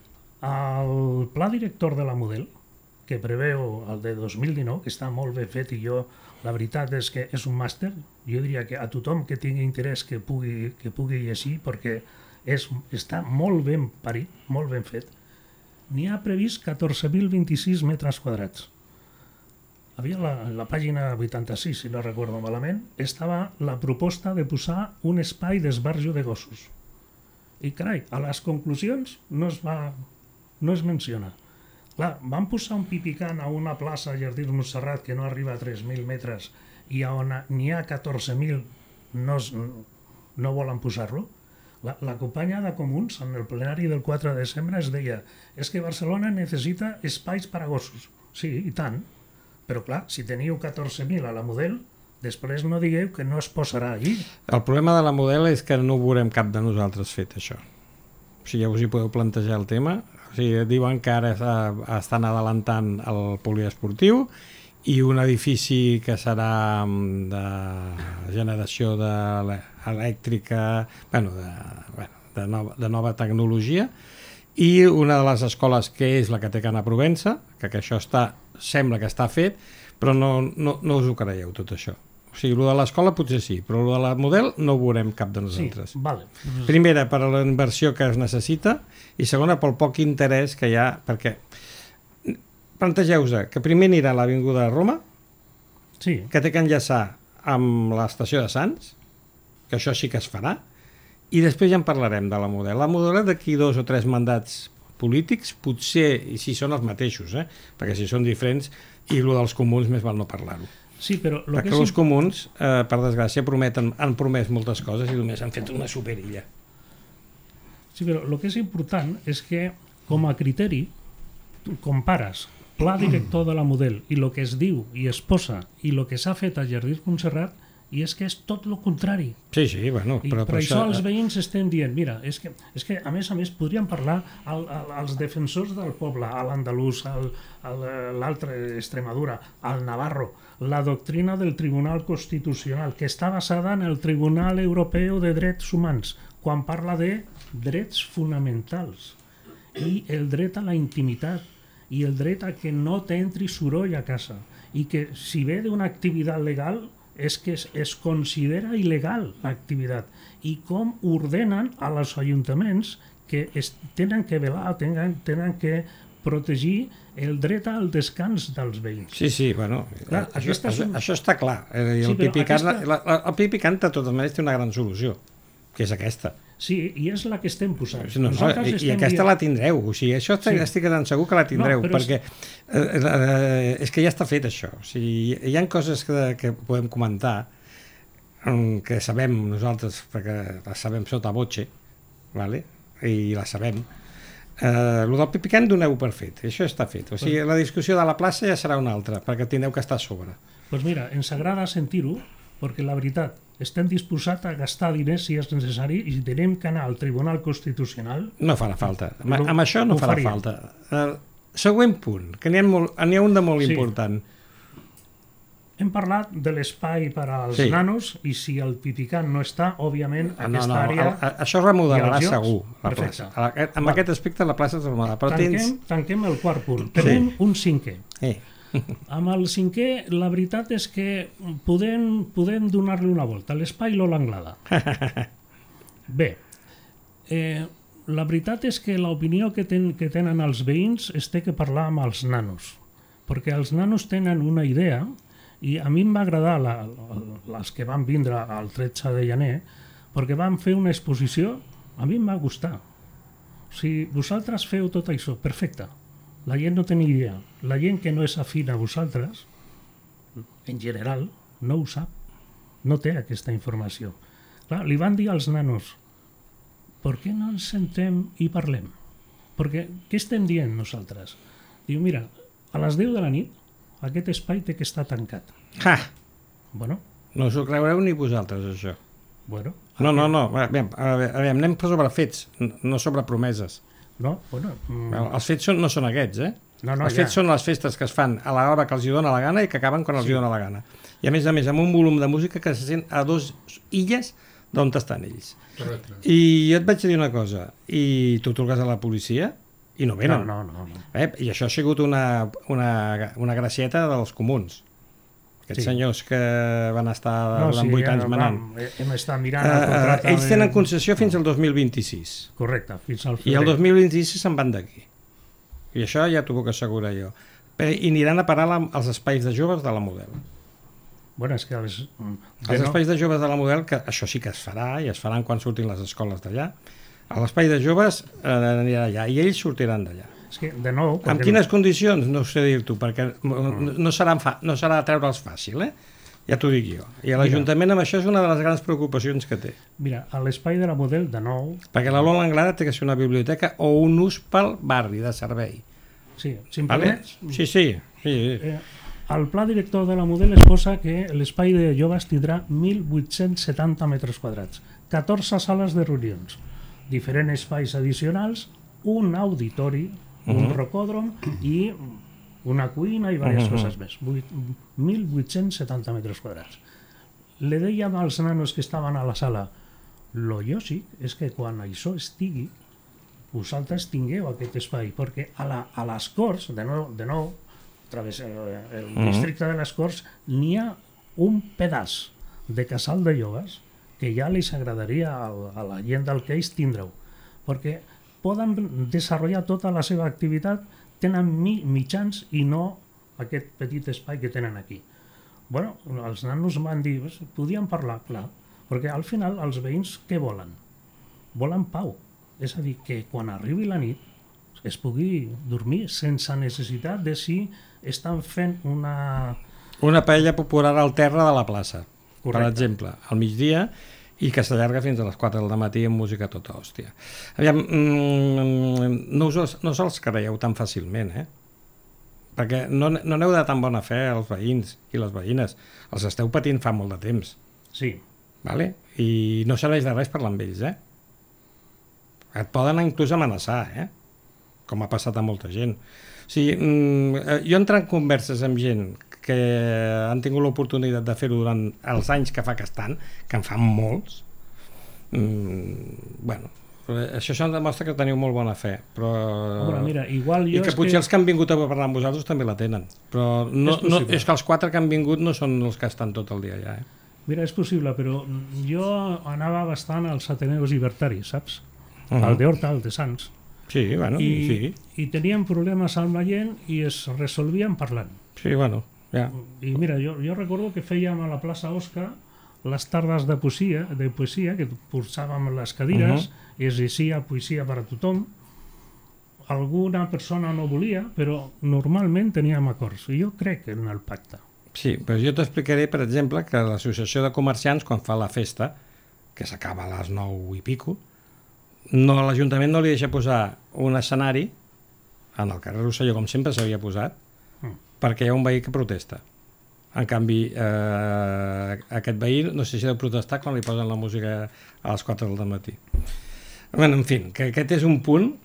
el pla director de la Model, que preveu el de dos mil dinou, que està molt ben fet i jo, la veritat és que és un màster, jo diria que a tothom que tingui interès que pugui, que pugui llegir, perquè és, està molt ben parit, molt ben fet. N'hi ha previst catorze mil vint-i-sis metres quadrats. Havia la, la pàgina vuitanta-sis, si no recordo malament, estava la proposta de posar un espai d'esbarjo de gossos. I carai, a les conclusions no es va, no es menciona. Clar, van posar un pipican a una plaça a Jardins Montserrat que no arriba a tres mil metres i on n'hi ha catorze mil no, no volen posar-lo. La, la companya de Comuns, en el plenari del quatre de desembre, es deia és que Barcelona necessita espais per a gossos. Sí, i tant. Però clar, si teniu catorze mil a la Model, després no digueu que no es posarà allí. El problema de la Model és que no ho veurem cap de nosaltres fet, això. O sigui, ja us hi podeu plantejar el tema. O sigui, diuen que ara estan adelantant el poliesportiu i un edifici que serà de generació elèctrica, bueno, de, bueno, de, nova, de nova tecnologia, i una de les escoles que és la que té Can a Provença, que, que això està, sembla que està fet, però no, no, no us ho creieu tot això. O sigui, el de l'escola potser sí, però el de la Model no ho veurem cap de nosaltres. Sí, vale. Primera, per a la inversió que es necessita, i segona, pel poc interès que hi ha, perquè plantegeu-vos que primer anirà a l'Avinguda de Roma, sí. que té que enllaçar amb l'estació de Sants, que això sí que es farà, i després ja en parlarem de la Model. La Model d'aquí dos o tres mandats polítics, potser, i si són els mateixos, eh? perquè si són diferents, i el dels comuns més val no parlar-ho. Sí, però lo perquè que els és... comuns, eh, per desgràcia, prometen, han promès moltes coses i només han fet una superilla. Sí, però el que és important és que, com a criteri, tu compares pla director de la Model i el que es diu i es posa i el que s'ha fet a Jardins Montserrat, i és que és tot el contrari. Sí, sí, bueno... I però per això els veïns estem dient, mira, és que, és que a més a més podríem parlar al, al, als defensors del poble, a l'andalús, al, al, l'altre Extremadura, al Navarro, la doctrina del Tribunal Constitucional, que està basada en el Tribunal Europeu de Drets Humans, quan parla de drets fonamentals. i el dret a la intimitat i el dret a que no t'entri soroll a casa i que si ve d'una activitat legal és que es, es considera il·legal l'activitat i com ordenen als ajuntaments que es tenen que velar, tenen, tenen que protegir el dret al descans dels veïns. Sí, sí, bueno, clar, això, això, un... això està clar. El, sí, Pipicant, aquesta... la, la, el Pipicant de totes maneres té una gran solució, que és aquesta. Sí, i és la que estem posant. No, no, i, I aquesta dient... la tindreu, o sigui, això sí. Estic tan segur que la tindreu, no, perquè és... Eh, eh, és que ja està fet això. O sigui, hi ha coses que, que podem comentar que sabem nosaltres, perquè les sabem sota voce, vale? I la sabem. Eh, el del Pipicant doneu per fet, això està fet. O sigui, la discussió de la plaça ja serà una altra, perquè tindreu que estar a sobre. Doncs pues mira, ens agrada sentir-ho, perquè la veritat, estem disposats a gastar diners si és necessari i si tenim que anar al Tribunal Constitucional... No farà falta. Amb, amb això no farà faríem. falta. Uh, següent punt, que n'hi ha, molt, n'hi ha un de molt sí. important. Hem parlat de l'espai per als sí. nanos i si el Pipicant no està, òbviament, no, aquesta no, àrea... A, a, això es remodelarà segur, la Perfecte. plaça. A, amb Va. aquest aspecte la plaça es remodelarà. Però tanquem, tens... tanquem el quart punt. Tenim sí. un cinquè. Sí. Amb el cinquè, la veritat és que podem, podem donar-li una volta. L'espai Lola Anglada. Bé, eh, la veritat és que l'opinió que, ten, que tenen els veïns es té que parlar amb els nanos, perquè els nanos tenen una idea, i a mi em va agradar la, les que van vindre al tretze de gener, perquè van fer una exposició, a mi em va gustar. O sigui, vosaltres feu tot això, perfecte. La gent no té ni idea. La gent que no és afín a vosaltres, en general, no ho sap. No té aquesta informació. Clar, li van dir als nanos, per què no ens sentem i parlem? Perquè què estem dient nosaltres? Diu, mira, a les deu de la nit aquest espai té que estar tancat. Ha! Bueno. No us ho creureu ni vosaltres, això. Bueno. No, no, no. Aviam, aviam, anem sobre fets, no sobre promeses. No, bueno... Mm... Els fets són, no són aquests, eh? No, no, els fets ja. són les festes que es fan a l'hora que els hi dona la gana i que acaben quan els sí. hi dona la gana. I a més a més, amb un volum de música que se sent a dos illes d'on estan ells. Correcte. I jo et vaig dir una cosa, i tu truques a la policia i no venen. No, no, no. no. Eh? I això ha sigut una, una, una gracieta dels comuns. Aquests sí. senyors que van estar no, durant vuit sí, anys manant. Hem estat mirant el contracte... Uh, ells tenen concessió fins al dos mil vint-i-sis. Correcte, fins al febrer. I el dos mil vint-i-sis se'n van d'aquí. I això ja t'ho puc assegurar jo. I aniran a parar als espais de joves de la Model. Bueno, és que els... Els no... espais de joves de la Model, que això sí que es farà, i es faran quan surtin les escoles d'allà. A l'espai de joves eh, anirà allà, i ells sortiran d'allà. És que, de nou... Amb quines condicions? No ho sé dir-t'ho, perquè no serà, fa... no serà treure'ls fàcil, eh? Ja t'ho dic jo. I l'Ajuntament amb això és una de les grans preocupacions que té. Mira, a l'espai de la Model, de nou... Perquè la Lola Anglada té que ser una biblioteca o un ús pel barri de servei. Sí, simplement... Vale? Sí, sí. sí. Eh, al pla director de la Model es posa que l'espai de joves tindrà mil vuit-cents setanta metres quadrats, catorze sales de reunions, diferents espais addicionals, un auditori, un uh-huh. rocòdrom i una cuina i diverses uh-huh. coses més. mil vuit-cents setanta metres quadrats. Le dèiem als nanos que estaven a la sala, lo lògic és que quan això estigui, vosaltres tingueu aquest espai, perquè a, la, a les Corts, de nou, de nou a través del uh-huh. districte de les Corts, n'hi ha un pedaç de casal de joves que ja li agradaria a, a la gent del que ells tindreu, perquè poden desenvolupar tota la seva activitat, tenen mi, mitjans i no aquest petit espai que tenen aquí. Bueno, els nanos van dir, podien parlar, clar, perquè al final els veïns què volen? Volen pau. És a dir, que quan arribi la nit es pugui dormir sense necessitat de si estan fent una... Una paella popular al terra de la plaça, Correcte. Per exemple, al migdia, i que s'allarga fins a les quatre del matí amb música tota hòstia. Aviam, mmm, no, us, no se'ls creieu tan fàcilment, eh? Perquè no, no aneu de tan bona fe els veïns i les veïnes. Els esteu patint fa molt de temps. Sí. Vale? I no serveix de res parlar amb ells, eh? Et poden inclús amenaçar, eh? Com ha passat a molta gent. O sigui, mmm, jo entro en converses amb gent que han tingut l'oportunitat de fer-ho durant els anys que fa que estan, que en fan molts, mm, bueno, Això això demostra que teniu molt bona fe, però... Home, mira, igual jo I que és potser que... els que han vingut a parlar amb vosaltres també la tenen, però no, És no, possible. és que els quatre que han vingut no són els que estan tot el dia allà, eh? Mira, és possible, però jo anava bastant als Ateneus Libertaris, saps? Uh -huh. Al de Horta, al de Sants. Sí, bueno, I, sí. I tenien problemes amb la gent i es resolvien parlant. Sí, bueno, ja. I mira, jo, jo recordo que fèiem a la plaça Osca les tardes de poesia, de poesia que posàvem les cadires, uh -huh. es llegia poesia per a tothom. Alguna persona no volia, però normalment teníem acords. I jo crec en el pacte. Sí, però jo t'explicaré, per exemple, que l'associació de comerciants, quan fa la festa, que s'acaba a les nou i pico, no, l'Ajuntament no li deixa posar un escenari en el carrer Rosselló, com sempre s'havia posat, Mm. perquè hi ha un veí que protesta. En canvi, eh, aquest veí no sé si deu protestar quan li posen la música a les quatre del matí. Bueno, en fi, que aquest és un punt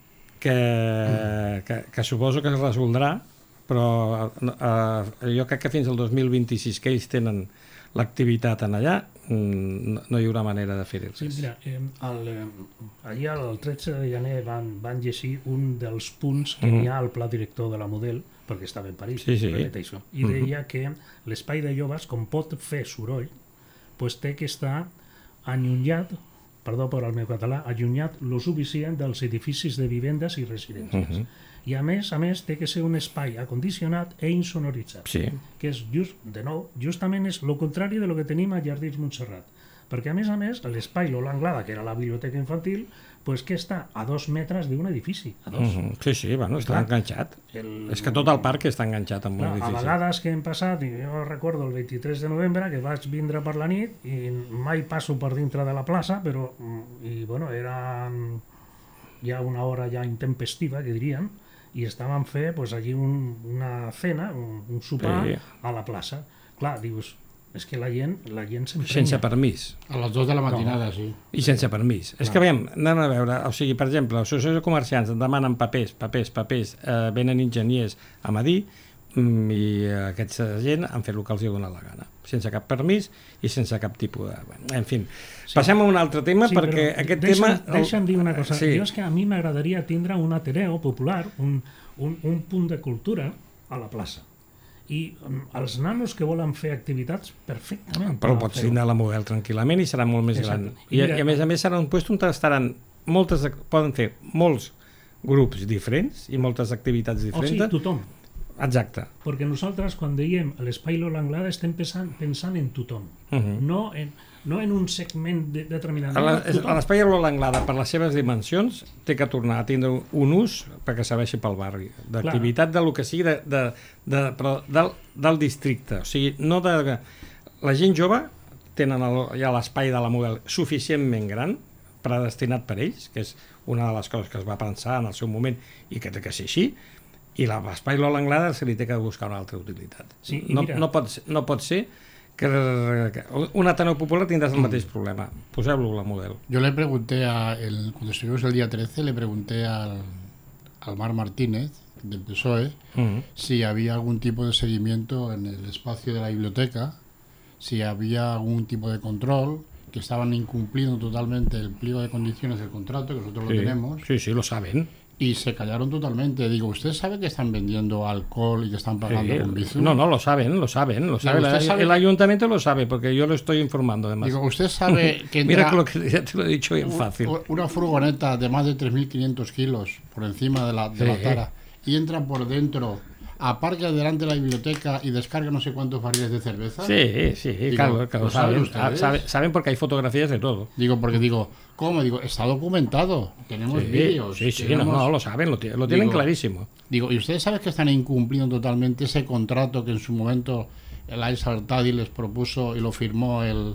que, que, que suposo que es resoldrà, però eh, jo crec que fins al dos mil vint-i-sis que ells tenen l'activitat en allà, no, no hi haurà manera de fer-ho. Sí, mira, eh, el, eh, allà el tretze de gener van, van llegir un dels punts que Mhm. n'hi ha al pla director de la Model, perquè estava en París, Sí, sí. repeteixo, i Mhm. deia que l'espai de joves, com pot fer soroll, pues té que estar allunyat, perdó per al meu català, allunyat lo suficient dels edificis de vivendes i residències. Mhm. I a més, a més, té que ser un espai acondicionat e insonoritzat, Sí. que és, just, de nou, justament és el contrari de lo que tenim a Jardins Montserrat. Perquè, a més a més, l'espai Lola Anglada, que era la biblioteca infantil, pues que està a dos metres d'un edifici, a dos. Uh -huh. Sí, sí, bueno, està Clar, enganxat. el- És que tot el parc està enganxat amb un Clar, a edifici. vegades que hem passat, i jo recordo el vint-i-tres de novembre, que vaig vindre per la nit i mai passo per dintre de la plaça, però, mm, i bueno, era mm, ja una hora ja intempestiva, que diríem, i estàvem fent pues, allí un, una cena, un, un sopar Sí. a la plaça. Clar, dius, és que la gent, la gent s'emprenya. Sense permís. A les dos de la matinada, sí. I sense permís. És que, veiem, anem a veure, o sigui, per exemple, l'associació de comerciants et demanen papers, papers, papers, eh, venen enginyers a Madí, mm, i aquesta gent han fet el que els hi ha donat la gana, sense cap permís i sense cap tipus de... Bueno, en fi, sí. Passem a un altre tema, Sí, perquè però aquest deixa'm, tema... Deixa'm dir una cosa. Sí. Jo és que a mi m'agradaria tindre un ateneu popular, un, un, un punt de cultura a la plaça. I um, els nanos que volen fer activitats, perfectament. Però poden pots fer-ho. tindre la Model tranquil·lament i serà molt més Exacte. gran. I I, mira- I a més a més serà un lloc on estaran moltes, poden fer molts grups diferents i moltes activitats O diferents. sigui, tothom. Exacte. Perquè nosaltres, quan diem l'espai Lola Anglada, estem pensant, pensant en tothom. Uh -huh. no, en, no en un segment de, determinat. A No, la- tothom. a L'espai Lola Anglada, per les seves dimensions, té que tornar a tindre un ús perquè serveixi pel barri, d'activitat del que sigui, de, de, de, però del, del districte. O sigui, no de... La gent jove tenen el, ja l'espai de la Model suficientment gran, predestinat per ells, que és una de les coses que es va pensar en el seu moment i que té que ser així, i l'espai Lola Anglada se li té que buscar una altra utilitat. Sí, i no, mira- no, pot, ser- no pot ser que, que un Ateneu Popular tindràs el mateix problema. Poseu-lo la Model. Yo le pregunté, a el, cuando estuvimos el día trece, le pregunté al, al Mar Martínez, del P S O E, Mm. si había algún tipo de seguimiento en el espacio de la biblioteca, si había algún tipo de control, que estaban incumpliendo totalmente el pliego de condiciones del contrato, que nosotros Sí, lo tenemos, sí, sí, lo saben. y se callaron totalmente. Digo, ¿usted sabe que están vendiendo alcohol y que están pagando Sí, con Bizum? no, no, lo saben, lo saben, lo sabe. ¿usted La- sabe el que- ayuntamiento lo sabe, porque yo lo estoy informando además. Digo, ¿usted sabe que entra Mira que lo que ya te lo he dicho bien un- fácil. una furgoneta de más de tres mil quinientos kilos por encima de la, de la Sí. tara y entra por dentro, aparca delante de la biblioteca y descarga no sé cuántos barriles de cerveza? Sí, sí, Digo, claro, claro, ¿lo saben saben, ustedes? ah, saben, saben porque hay fotografías de todo. Digo, porque digo, ¿cómo? Digo, está documentado, tenemos Sí, vídeos. sí, sí, no, tenemos- no, lo saben, lo, ti- lo tienen Digo, clarísimo. Digo, ¿y ustedes saben que están incumpliendo totalmente ese contrato que en su momento el Aix Artadi les propuso y lo firmó el,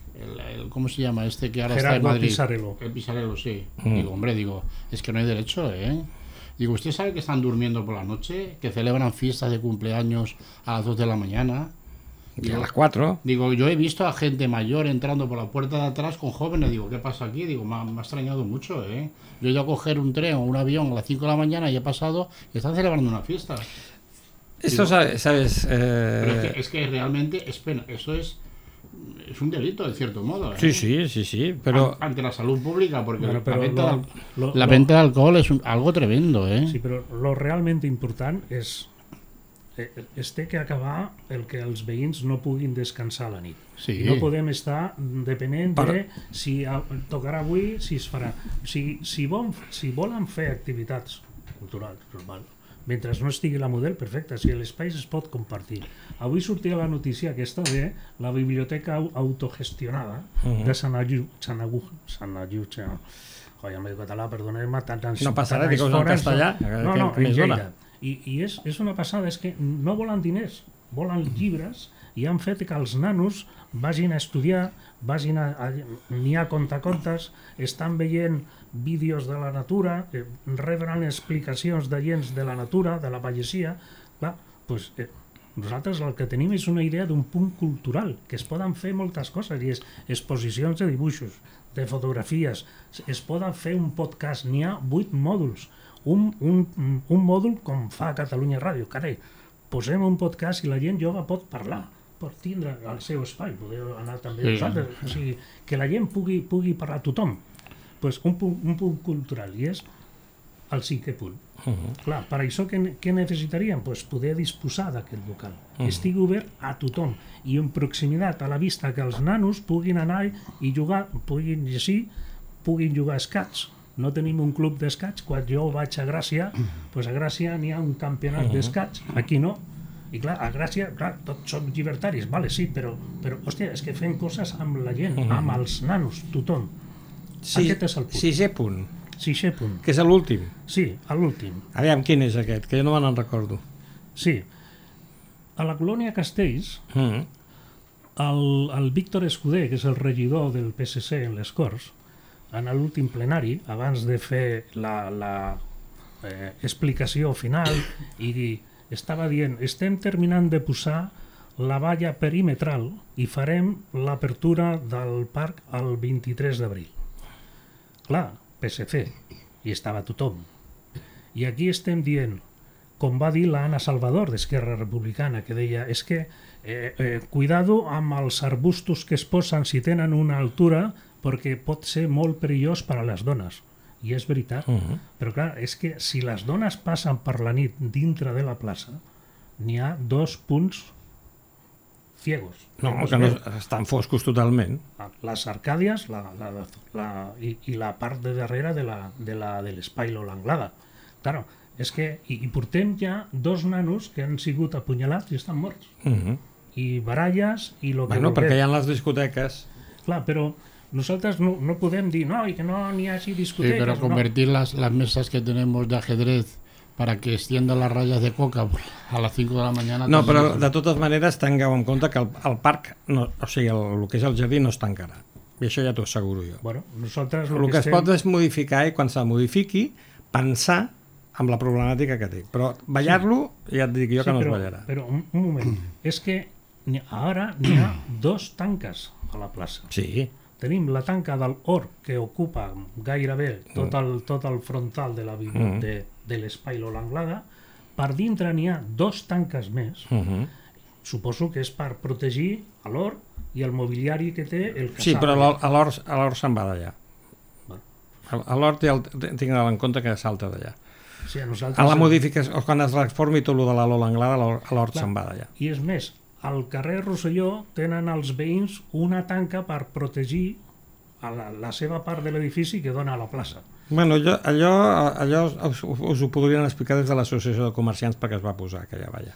el, el- ¿cómo se llama este que ahora está en Gerardo Madrid? Pisarello. El Pisarello, sí. Mm. Digo, hombre, digo, es que no hay derecho, ¿eh? Digo, ¿usted sabe que están durmiendo por la noche? Que celebran fiestas de cumpleaños a las dos de la mañana. Y a las cuatro. Digo, yo he visto a gente mayor entrando por la puerta de atrás con jóvenes. Digo, ¿qué pasa aquí? Digo, me ha, me ha extrañado mucho, ¿eh? Yo he ido a coger un tren o un avión a las cinco de la mañana y he pasado y están celebrando una fiesta. Eso Digo, sabes, sabes, Pero eh, es, que, es que realmente es pena. Eso es es un delito, de cierto modo. ¿eh? Sí, sí, sí, sí, pero... Ante la salud pública, porque Bueno, pero la, venta, lo, de, al- lo, la lo, venta de alcohol es un- algo tremendo, ¿eh? Sí, però lo realment important és eh, es té que acabar el que els veïns no puguin descansar a la nit. Sí. No podem estar depenent Per- de si a, tocarà avui, si es farà. Si, si, bon, si volen fer activitats culturals, normal, mentre no estigui la model, perfecte, si l'espai es pot compartir. Avui sortia la notícia aquesta de la biblioteca au- autogestionada Mhm. de Sant Agiu, Sant Agu, Sant Agiu, Joder, en català, perdoneu-me, tant anys... No passa tant res, anys digues en fora, castellà, No, que- no, que en més dona. Lleida. I, i és, és una passada, és que no volen diners, volen llibres i han fet que els nanos vagin a estudiar, vagin a, a, n'hi ha contacontes, estan veient vídeos de la natura, eh, rebran explicacions de gens de la natura, de la pagesia. Clar, doncs, eh, nosaltres el que tenim és una idea d'un punt cultural, que es poden fer moltes coses, i és exposicions de dibuixos, de fotografies, es poden fer un podcast, n'hi ha vuit mòduls, un, un, un mòdul com fa Catalunya Ràdio, carai, posem un podcast i la gent jove pot parlar, pot tindre el seu espai, podeu anar també Sí. vosaltres, o sigui, que la gent pugui, pugui parlar a tothom. Pues un, punt, un punt cultural, i és el cinquè punt. Uh -huh. Clar, per això què, què necessitaríem? Pues poder disposar d'aquest local, que Mhm. estigui obert a tothom i en proximitat, a la vista, que els nanos puguin anar i jugar, puguin llegir, puguin jugar a escacs. No tenim un club d'escacs. Quan jo vaig a Gràcia, pues a Gràcia n'hi ha un campionat Mhm. d'escacs, aquí no. I clar, a Gràcia, clar, tots som llibertaris, vale, sí, però, però hòstia, és que fem coses amb la gent, Mhm. amb els nanos, tothom. Sí, Aquest és el punt. sisè punt, Sisè punt. que és l'últim. Sí, a l'últim. Aviam, quin és aquest? Que jo no me n'en recordo. Sí. A la colònia Castells, Mm. el, el Víctor Escudé, que és el regidor del P S C en les Corts, en l'últim plenari, abans de fer la, la eh, explicació final, i estava dient, estem terminant de posar la valla perimetral i farem l'apertura del parc el vint-i-tres d'abril. Clar, P S C, i estava tothom. I aquí estem dient, com va dir l'Anna Salvador d'Esquerra Republicana, que deia, és que eh, eh, cuidado amb els arbustos que es posen si tenen una altura, perquè pot ser molt perillós per a les dones. I és veritat. Uh -huh. Però clar, és que si les dones passen per la nit dintre de la plaça, n'hi ha dos punts ciegos. No, no es que no, veu. estan foscos totalment. Les arcàdies la, la, la, i, i la part de darrere de la, de la, de l'espai o l'anglada. Claro, és que i, i portem ja dos nanos que han sigut apunyalats i estan morts. Uh -huh. I baralles i lo que Bueno, vulguem. perquè hi ha les discoteques. Clar, però nosaltres no, no podem dir no, i que no n'hi hagi Sí, discoteques. pero no. convertir las, las mesas que tenemos de ajedrez para que extiendan las rayas de coca a las cinco de la mañana... No, también però es- de totes maneres tingueu en compte que el, el parc, no, o sigui, el, el que és el jardí no es tancarà. I això ja t'ho asseguro jo. Bueno, nosaltres El lo que, que es estem... pot és modificar i quan se modifiqui, pensar amb la problemàtica que té. Però ballar-lo, ja et dic jo que no però, es ballarà. Però un, un moment, és que n'hi- ara n'hi ha dos tanques a la plaça. Sí, Tenim la tanca del Or, que ocupa gairebé tot el, tot el frontal de la vi- Mm. de, de l'espai o l'anglada. Per dintre n'hi ha dos tanques més. uh -huh. Suposo que és per protegir l'Or i el mobiliari que té el casal. Sí, però l'Hort- a l'Hort a l'Hort se'n va d'allà. Bueno. A l'Hort ja el, tinc en compte que salta d'allà. Sí, a nosaltres... A la modificació, o quan es transformi tot el de la Lola Anglada, a l'Hort Clar. se'n va d'allà. I és més, al carrer Rosselló tenen els veïns una tanca per protegir a la, la seva part de l'edifici que dona a la plaça. Bueno, allò, allò, allò us, us ho podrien explicar des de l'Associació de Comerciants perquè es va posar aquella valla.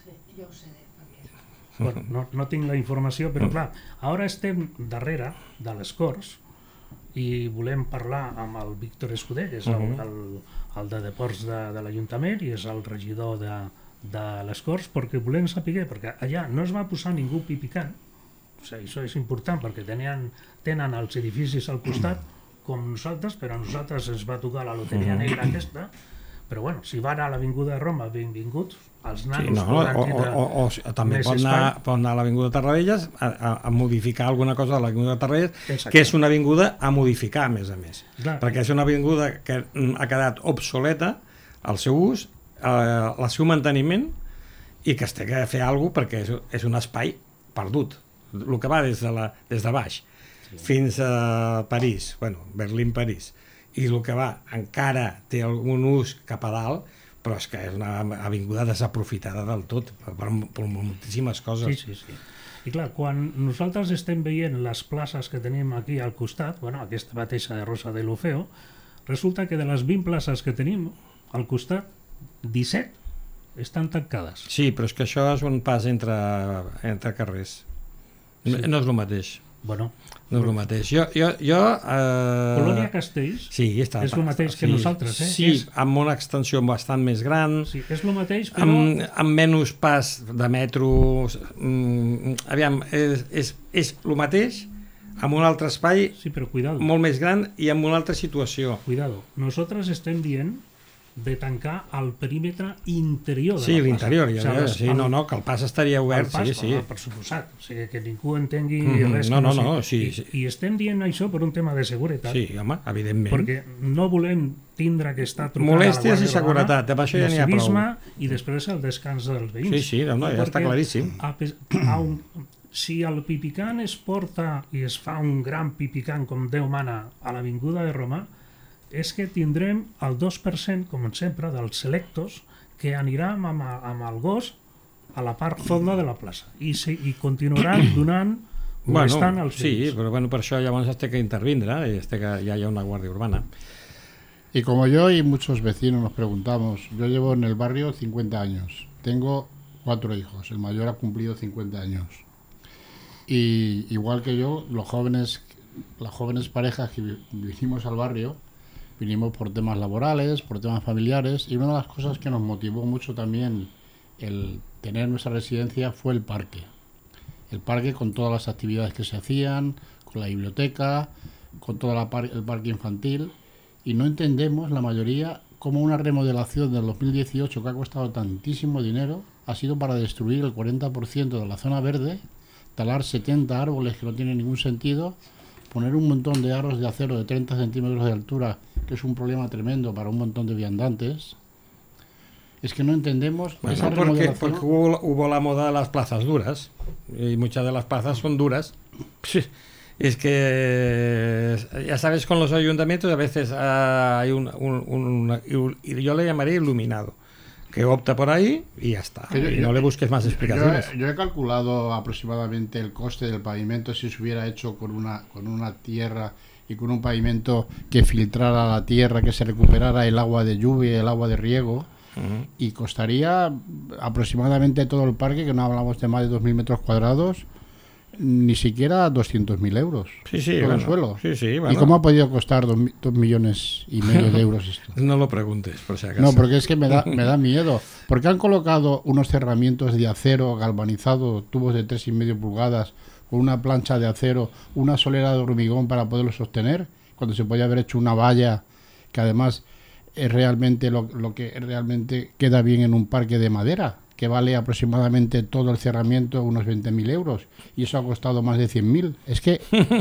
Bueno, no, no tinc la informació, però clar, ara estem darrere de les Corts i volem parlar amb el Víctor Escudé, que és el, Mhm. el, el de Deports de, de l'Ajuntament i és el regidor de, de les Corts, perquè volem saber, perquè allà no es va posar ningú pipicant, o sigui, això és important perquè tenien, tenen els edificis al costat com nosaltres, però a nosaltres ens va tocar la loteria negra aquesta, però bueno, si van a l'Avinguda de Roma, benvinguts, els Sí, nanos no, o, podran o, tindre o, o, o també més pot espai. anar, pot anar a l'Avinguda de Tarradellas a, a, a modificar alguna cosa de l'Avinguda de Tarradellas, Exacte. que és una avinguda a modificar, a més a més. Clar. Perquè és una avinguda que mm, ha quedat obsoleta, el seu ús, eh, el seu manteniment, i que es té que fer alguna cosa perquè és, és un espai perdut. el que va des de, la, des de baix sí. fins a París, bueno, Berlín-París, i el que va encara té algun ús cap a dalt, però és que és una avinguda desaprofitada del tot, per, per moltíssimes coses. Sí, sí, sí. I clar, quan nosaltres estem veient les places que tenim aquí al costat, bueno, aquesta mateixa de Rosa de l'Ofeo, resulta que de les vint places que tenim al costat, disset estan tancades. Sí, però és que això és un pas entre, entre carrers. Sí. No és el mateix. Bueno, no és el mateix. Jo, jo, jo, eh... Colònia Castells sí, està, és el mateix que sí, nosaltres. Eh? Sí, és... amb una extensió bastant més gran, sí, és el mateix, però... amb, amb menys pas de metro. Mm, aviam, és, és, és el mateix, amb un altre espai sí, però cuidado. Molt més gran i amb una altra situació. Cuidado, nosaltres estem dient de tancar el perímetre interior de sí, la plaça. l'interior, ja, o sigui, sí, el, no, no, que el pas estaria obert, pas, sí, sí. Per suposat, o sigui, que ningú entengui mm-hmm. res. No, que no, no, no sí, I, sí. I estem dient això per un tema de seguretat. Sí, home, evidentment. Perquè no volem tindre que estar trucant molèsties a la i seguretat, amb això ja n'hi ha prou. I després el descans dels veïns. Sí, sí, no, no, ja està claríssim. A, a un, si el pipicant es porta i es fa un gran pipicant com Déu mana a l'Avinguda de Roma, és que tindrem el dos per cent, com sempre, dels selectos que aniran amb, amb el gos a la part fonda de la plaça i, si, i continuaran donant bueno, estan als sí, veïns. però bueno, per això llavors es té que intervindre i es té que, ja hi ha una guàrdia urbana. Y como yo y muchos vecinos nos preguntamos, yo llevo en el barrio cincuenta años, tengo cuatro hijos, el mayor ha cumplido cincuenta años y igual que yo, los jóvenes, las jóvenes parejas que vinimos al barrio vinimos por temas laborales, por temas familiares, y una de las cosas que nos motivó mucho también el tener nuestra residencia fue el parque. El parque con todas las actividades que se hacían, con la biblioteca, con todo la par el parque infantil, y no entendemos la mayoría cómo una remodelación del dos mil dieciocho que ha costado tantísimo dinero ha sido para destruir el cuarenta por ciento de la zona verde, talar setenta árboles que no tienen ningún sentido, poner un montón de aros de acero de treinta centímetros de altura, que es un problema tremendo para un montón de viandantes. Es que no entendemos bueno, esa porque, remodelación. porque hubo, hubo la moda de las plazas duras, y muchas de las plazas son duras. Es que ya sabes, con los ayuntamientos a veces uh, hay un, un, un, un, yo le llamaría iluminado, que opta por ahí y ya está. Yo, y no yo, le busques más explicaciones. Yo, yo he calculado aproximadamente el coste del pavimento si se hubiera hecho con una, con una tierra y con un pavimento que filtrara la tierra, que se recuperara el agua de lluvia, el agua de riego, uh-huh. y costaría aproximadamente todo el parque, que no hablamos de más de dos mil metros cuadrados, ni siquiera doscientos mil euros. Sí, sí, todo bueno, el suelo. Sí, sí, bueno. ¿Y cómo ha podido costar dos, dos millones y medio de euros esto? No lo preguntes, por si acaso. No, porque es que me da, me da miedo. Porque han colocado unos cerramientos de acero galvanizado, tubos de tres y medio pulgadas, con una plancha de acero, una solera de hormigón para poderlo sostener, cuando se podía haber hecho una valla que además es realmente lo, lo que realmente queda bien en un parque de madera, que vale aproximadamente todo el cerramiento unos veinte mil euros, y eso ha costado más de cien mil. Es que...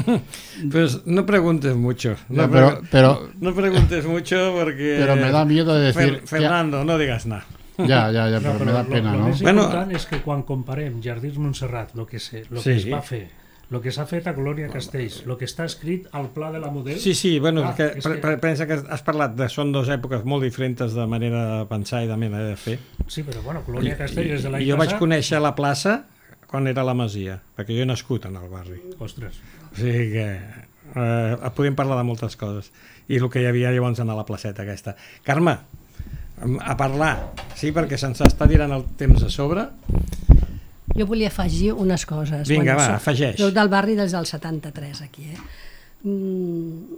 Pues no preguntes mucho. No, no, pero, pero, no preguntes mucho porque... Pero me da miedo de decir... Fer, Fernando, que... no digas nada. Ja, ja, ja, però, no, però me da pena, lo, no? El més bueno, important és que quan comparem Jardins Montserrat, el que, se, lo sí. que es va fer, el que s'ha fet a Colònia Castells, el que està escrit al pla de la Model... Sí, sí, bueno, ah, que, és que... que... pensa que has parlat de... Són dues èpoques molt diferents de manera de pensar i de manera de fer. Sí, però bueno, Colònia Castells és de l'any passat... Jo vaig passat... conèixer la plaça quan era la Masia, perquè jo he nascut en el barri. Ostres. O sigui que... Eh, podíem parlar de moltes coses. I el que hi havia llavors a la placeta aquesta. Carme, a parlar, sí, perquè se'ns està tirant el temps a sobre. Jo volia afegir unes coses. Vinga, bueno, va, afegeix. Soc del barri des del setanta-tres, aquí. Eh? Mm,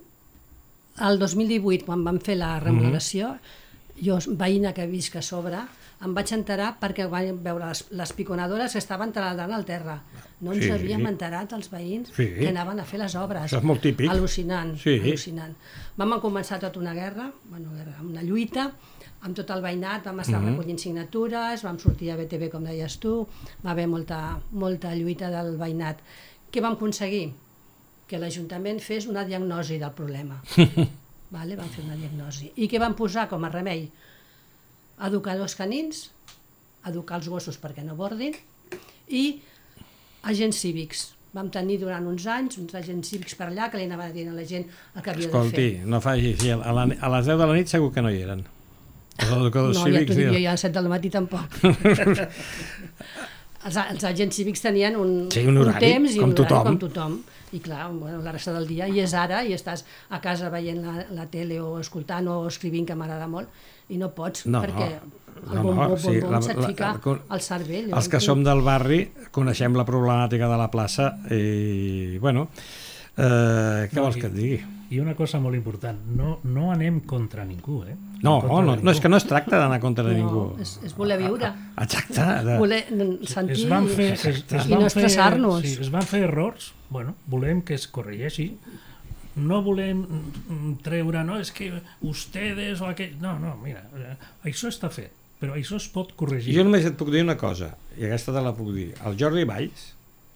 el dos mil divuit, quan vam fer la remodelació, mm-hmm. jo, veïna que visc a sobre, em vaig enterar perquè vaig veure les, les piconadores que estaven taladant al terra. No ens sí. havíem enterat els veïns sí. que anaven a fer les obres. Això és molt típic. Al·lucinant, sí. al·lucinant. Vam començar tota una guerra, bueno, una lluita, amb tot el veïnat, vam estar uh-huh. recollint signatures, vam sortir a B T V, com deies tu, va haver molta, molta lluita del veïnat. Què vam aconseguir? Que l'Ajuntament fes una diagnosi del problema. vale? Vam fer una diagnosi. I què vam posar com a remei? Educadors canins, educar els gossos perquè no bordin, i agents cívics. Vam tenir durant uns anys uns agents cívics per allà que li anaven dient a la gent el que havia Escolti, de fer. Escolti, no faci així. A, la, a les deu de la nit segur que no hi eren. Els educadors no, cívics... ja t'ho dic jo, ja a les set del matí tampoc. els, els agents cívics tenien un, sí, un, horari, un temps i com un horari tothom. com tothom. I clar, bueno, la resta del dia, i és ara, i estàs a casa veient la, la tele o escoltant o escrivint, que m'agrada molt, i no pots, no, perquè el no, bom, bom, sí, bom, la, bom se't la, fica la, al cervell. Els que som del barri coneixem la problemàtica de la plaça i, bueno, eh, què no, vols que et digui? I una cosa molt important, no, no anem contra ningú, eh? No, contra no, ningú. no, és que no es tracta d'anar contra no, ningú. És, és voler viure. Exacte. De... Voler sentir es van fer, es, es i no van fer, estressar-nos. sí, es van fer errors, bueno, volem que es corregeixi, no volem treure, no, és que ustedes o aquell... No, no, mira, això està fet, però això es pot corregir. Jo només et puc dir una cosa, i aquesta te la puc dir. El Jordi Valls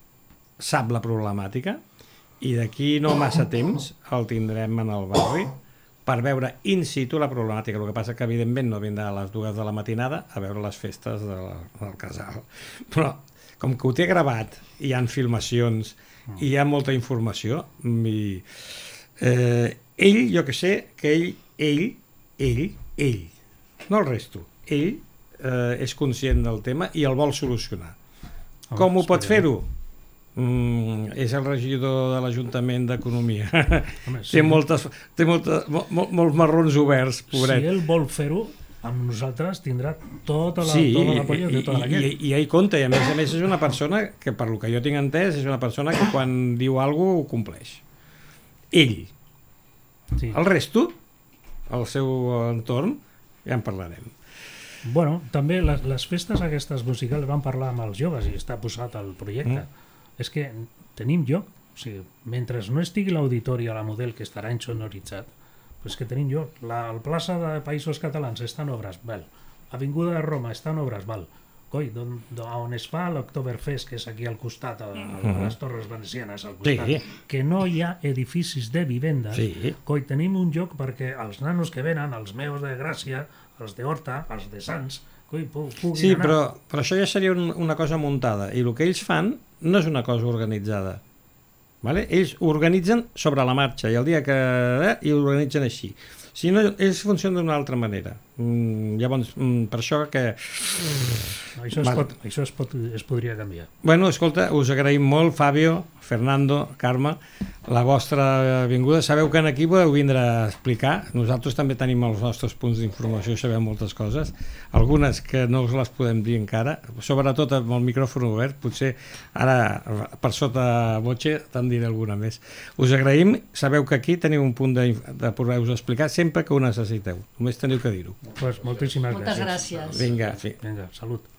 sap la problemàtica i d'aquí no massa temps el tindrem en el barri per veure in situ la problemàtica. El que passa que, evidentment, no vindrà a les dues de la matinada a veure les festes de la, del casal. Però, com que ho té gravat, hi ha filmacions, mm. i hi ha molta informació, i, eh, ell, jo que sé, que ell, ell, ell, ell, no el resto, ell eh, és conscient del tema i el vol solucionar. Oh, com ho pot fer-ho? Mm, és el regidor de l'Ajuntament d'Economia. Home, sí. té moltes, té molta, mo, mo, molts marrons oberts, pobret. Si ell vol fer-ho, amb nosaltres tindrà tota la, sí, tota la polla de tota la gent. I, i, i ell compta, i a més a més és una persona que, per lo que jo tinc entès, és una persona que quan diu alguna cosa ho compleix. Ell. Sí. El resto, el seu entorn, ja en parlarem. Bueno, també les, les festes aquestes musicals van parlar amb els joves i està posat al projecte. Mm. És que tenim lloc, o sigui, mentre no estigui l'auditori a la Model, que estarà insonoritzat, però és que tenim lloc. La, la plaça de Països Catalans està en obres, val. Avinguda de Roma està en obres, val. Coi, don, don, on es fa l'Oktoberfest, que és aquí al costat, a, a les Torres Venecianes, al costat, sí. que no hi ha edificis de vivendes, sí. coi, tenim un lloc perquè els nanos que venen, els meus de Gràcia, els de Horta, els de Sants, coi, puguin sí, anar. Però, però això ja seria un, una cosa muntada, i el que ells fan no és una cosa organitzada. Vale? Ells organitzen sobre la marxa, i el dia que... Eh, i ho organitzen així. Si no, ells funcionen d'una altra manera. Mm, llavors, mm, per això que... No, això es, pot, això es, pot, es podria canviar. Bueno, escolta, us agraïm molt, Fabio, Fernando, Carme, la vostra vinguda. Sabeu que aquí podeu vindre a explicar. Nosaltres també tenim els nostres punts d'informació, sabem moltes coses, algunes que no us les podem dir encara, sobretot amb el micròfon obert. Potser ara, per sota voce, te'n diré alguna més. Us agraïm. Sabeu que aquí teniu un punt de, de poder-vos explicar sempre que ho necessiteu. Només teniu que dir-ho. Pues moltíssimes Moltes gràcies. gràcies. Vinga, fi. Vinga, salut.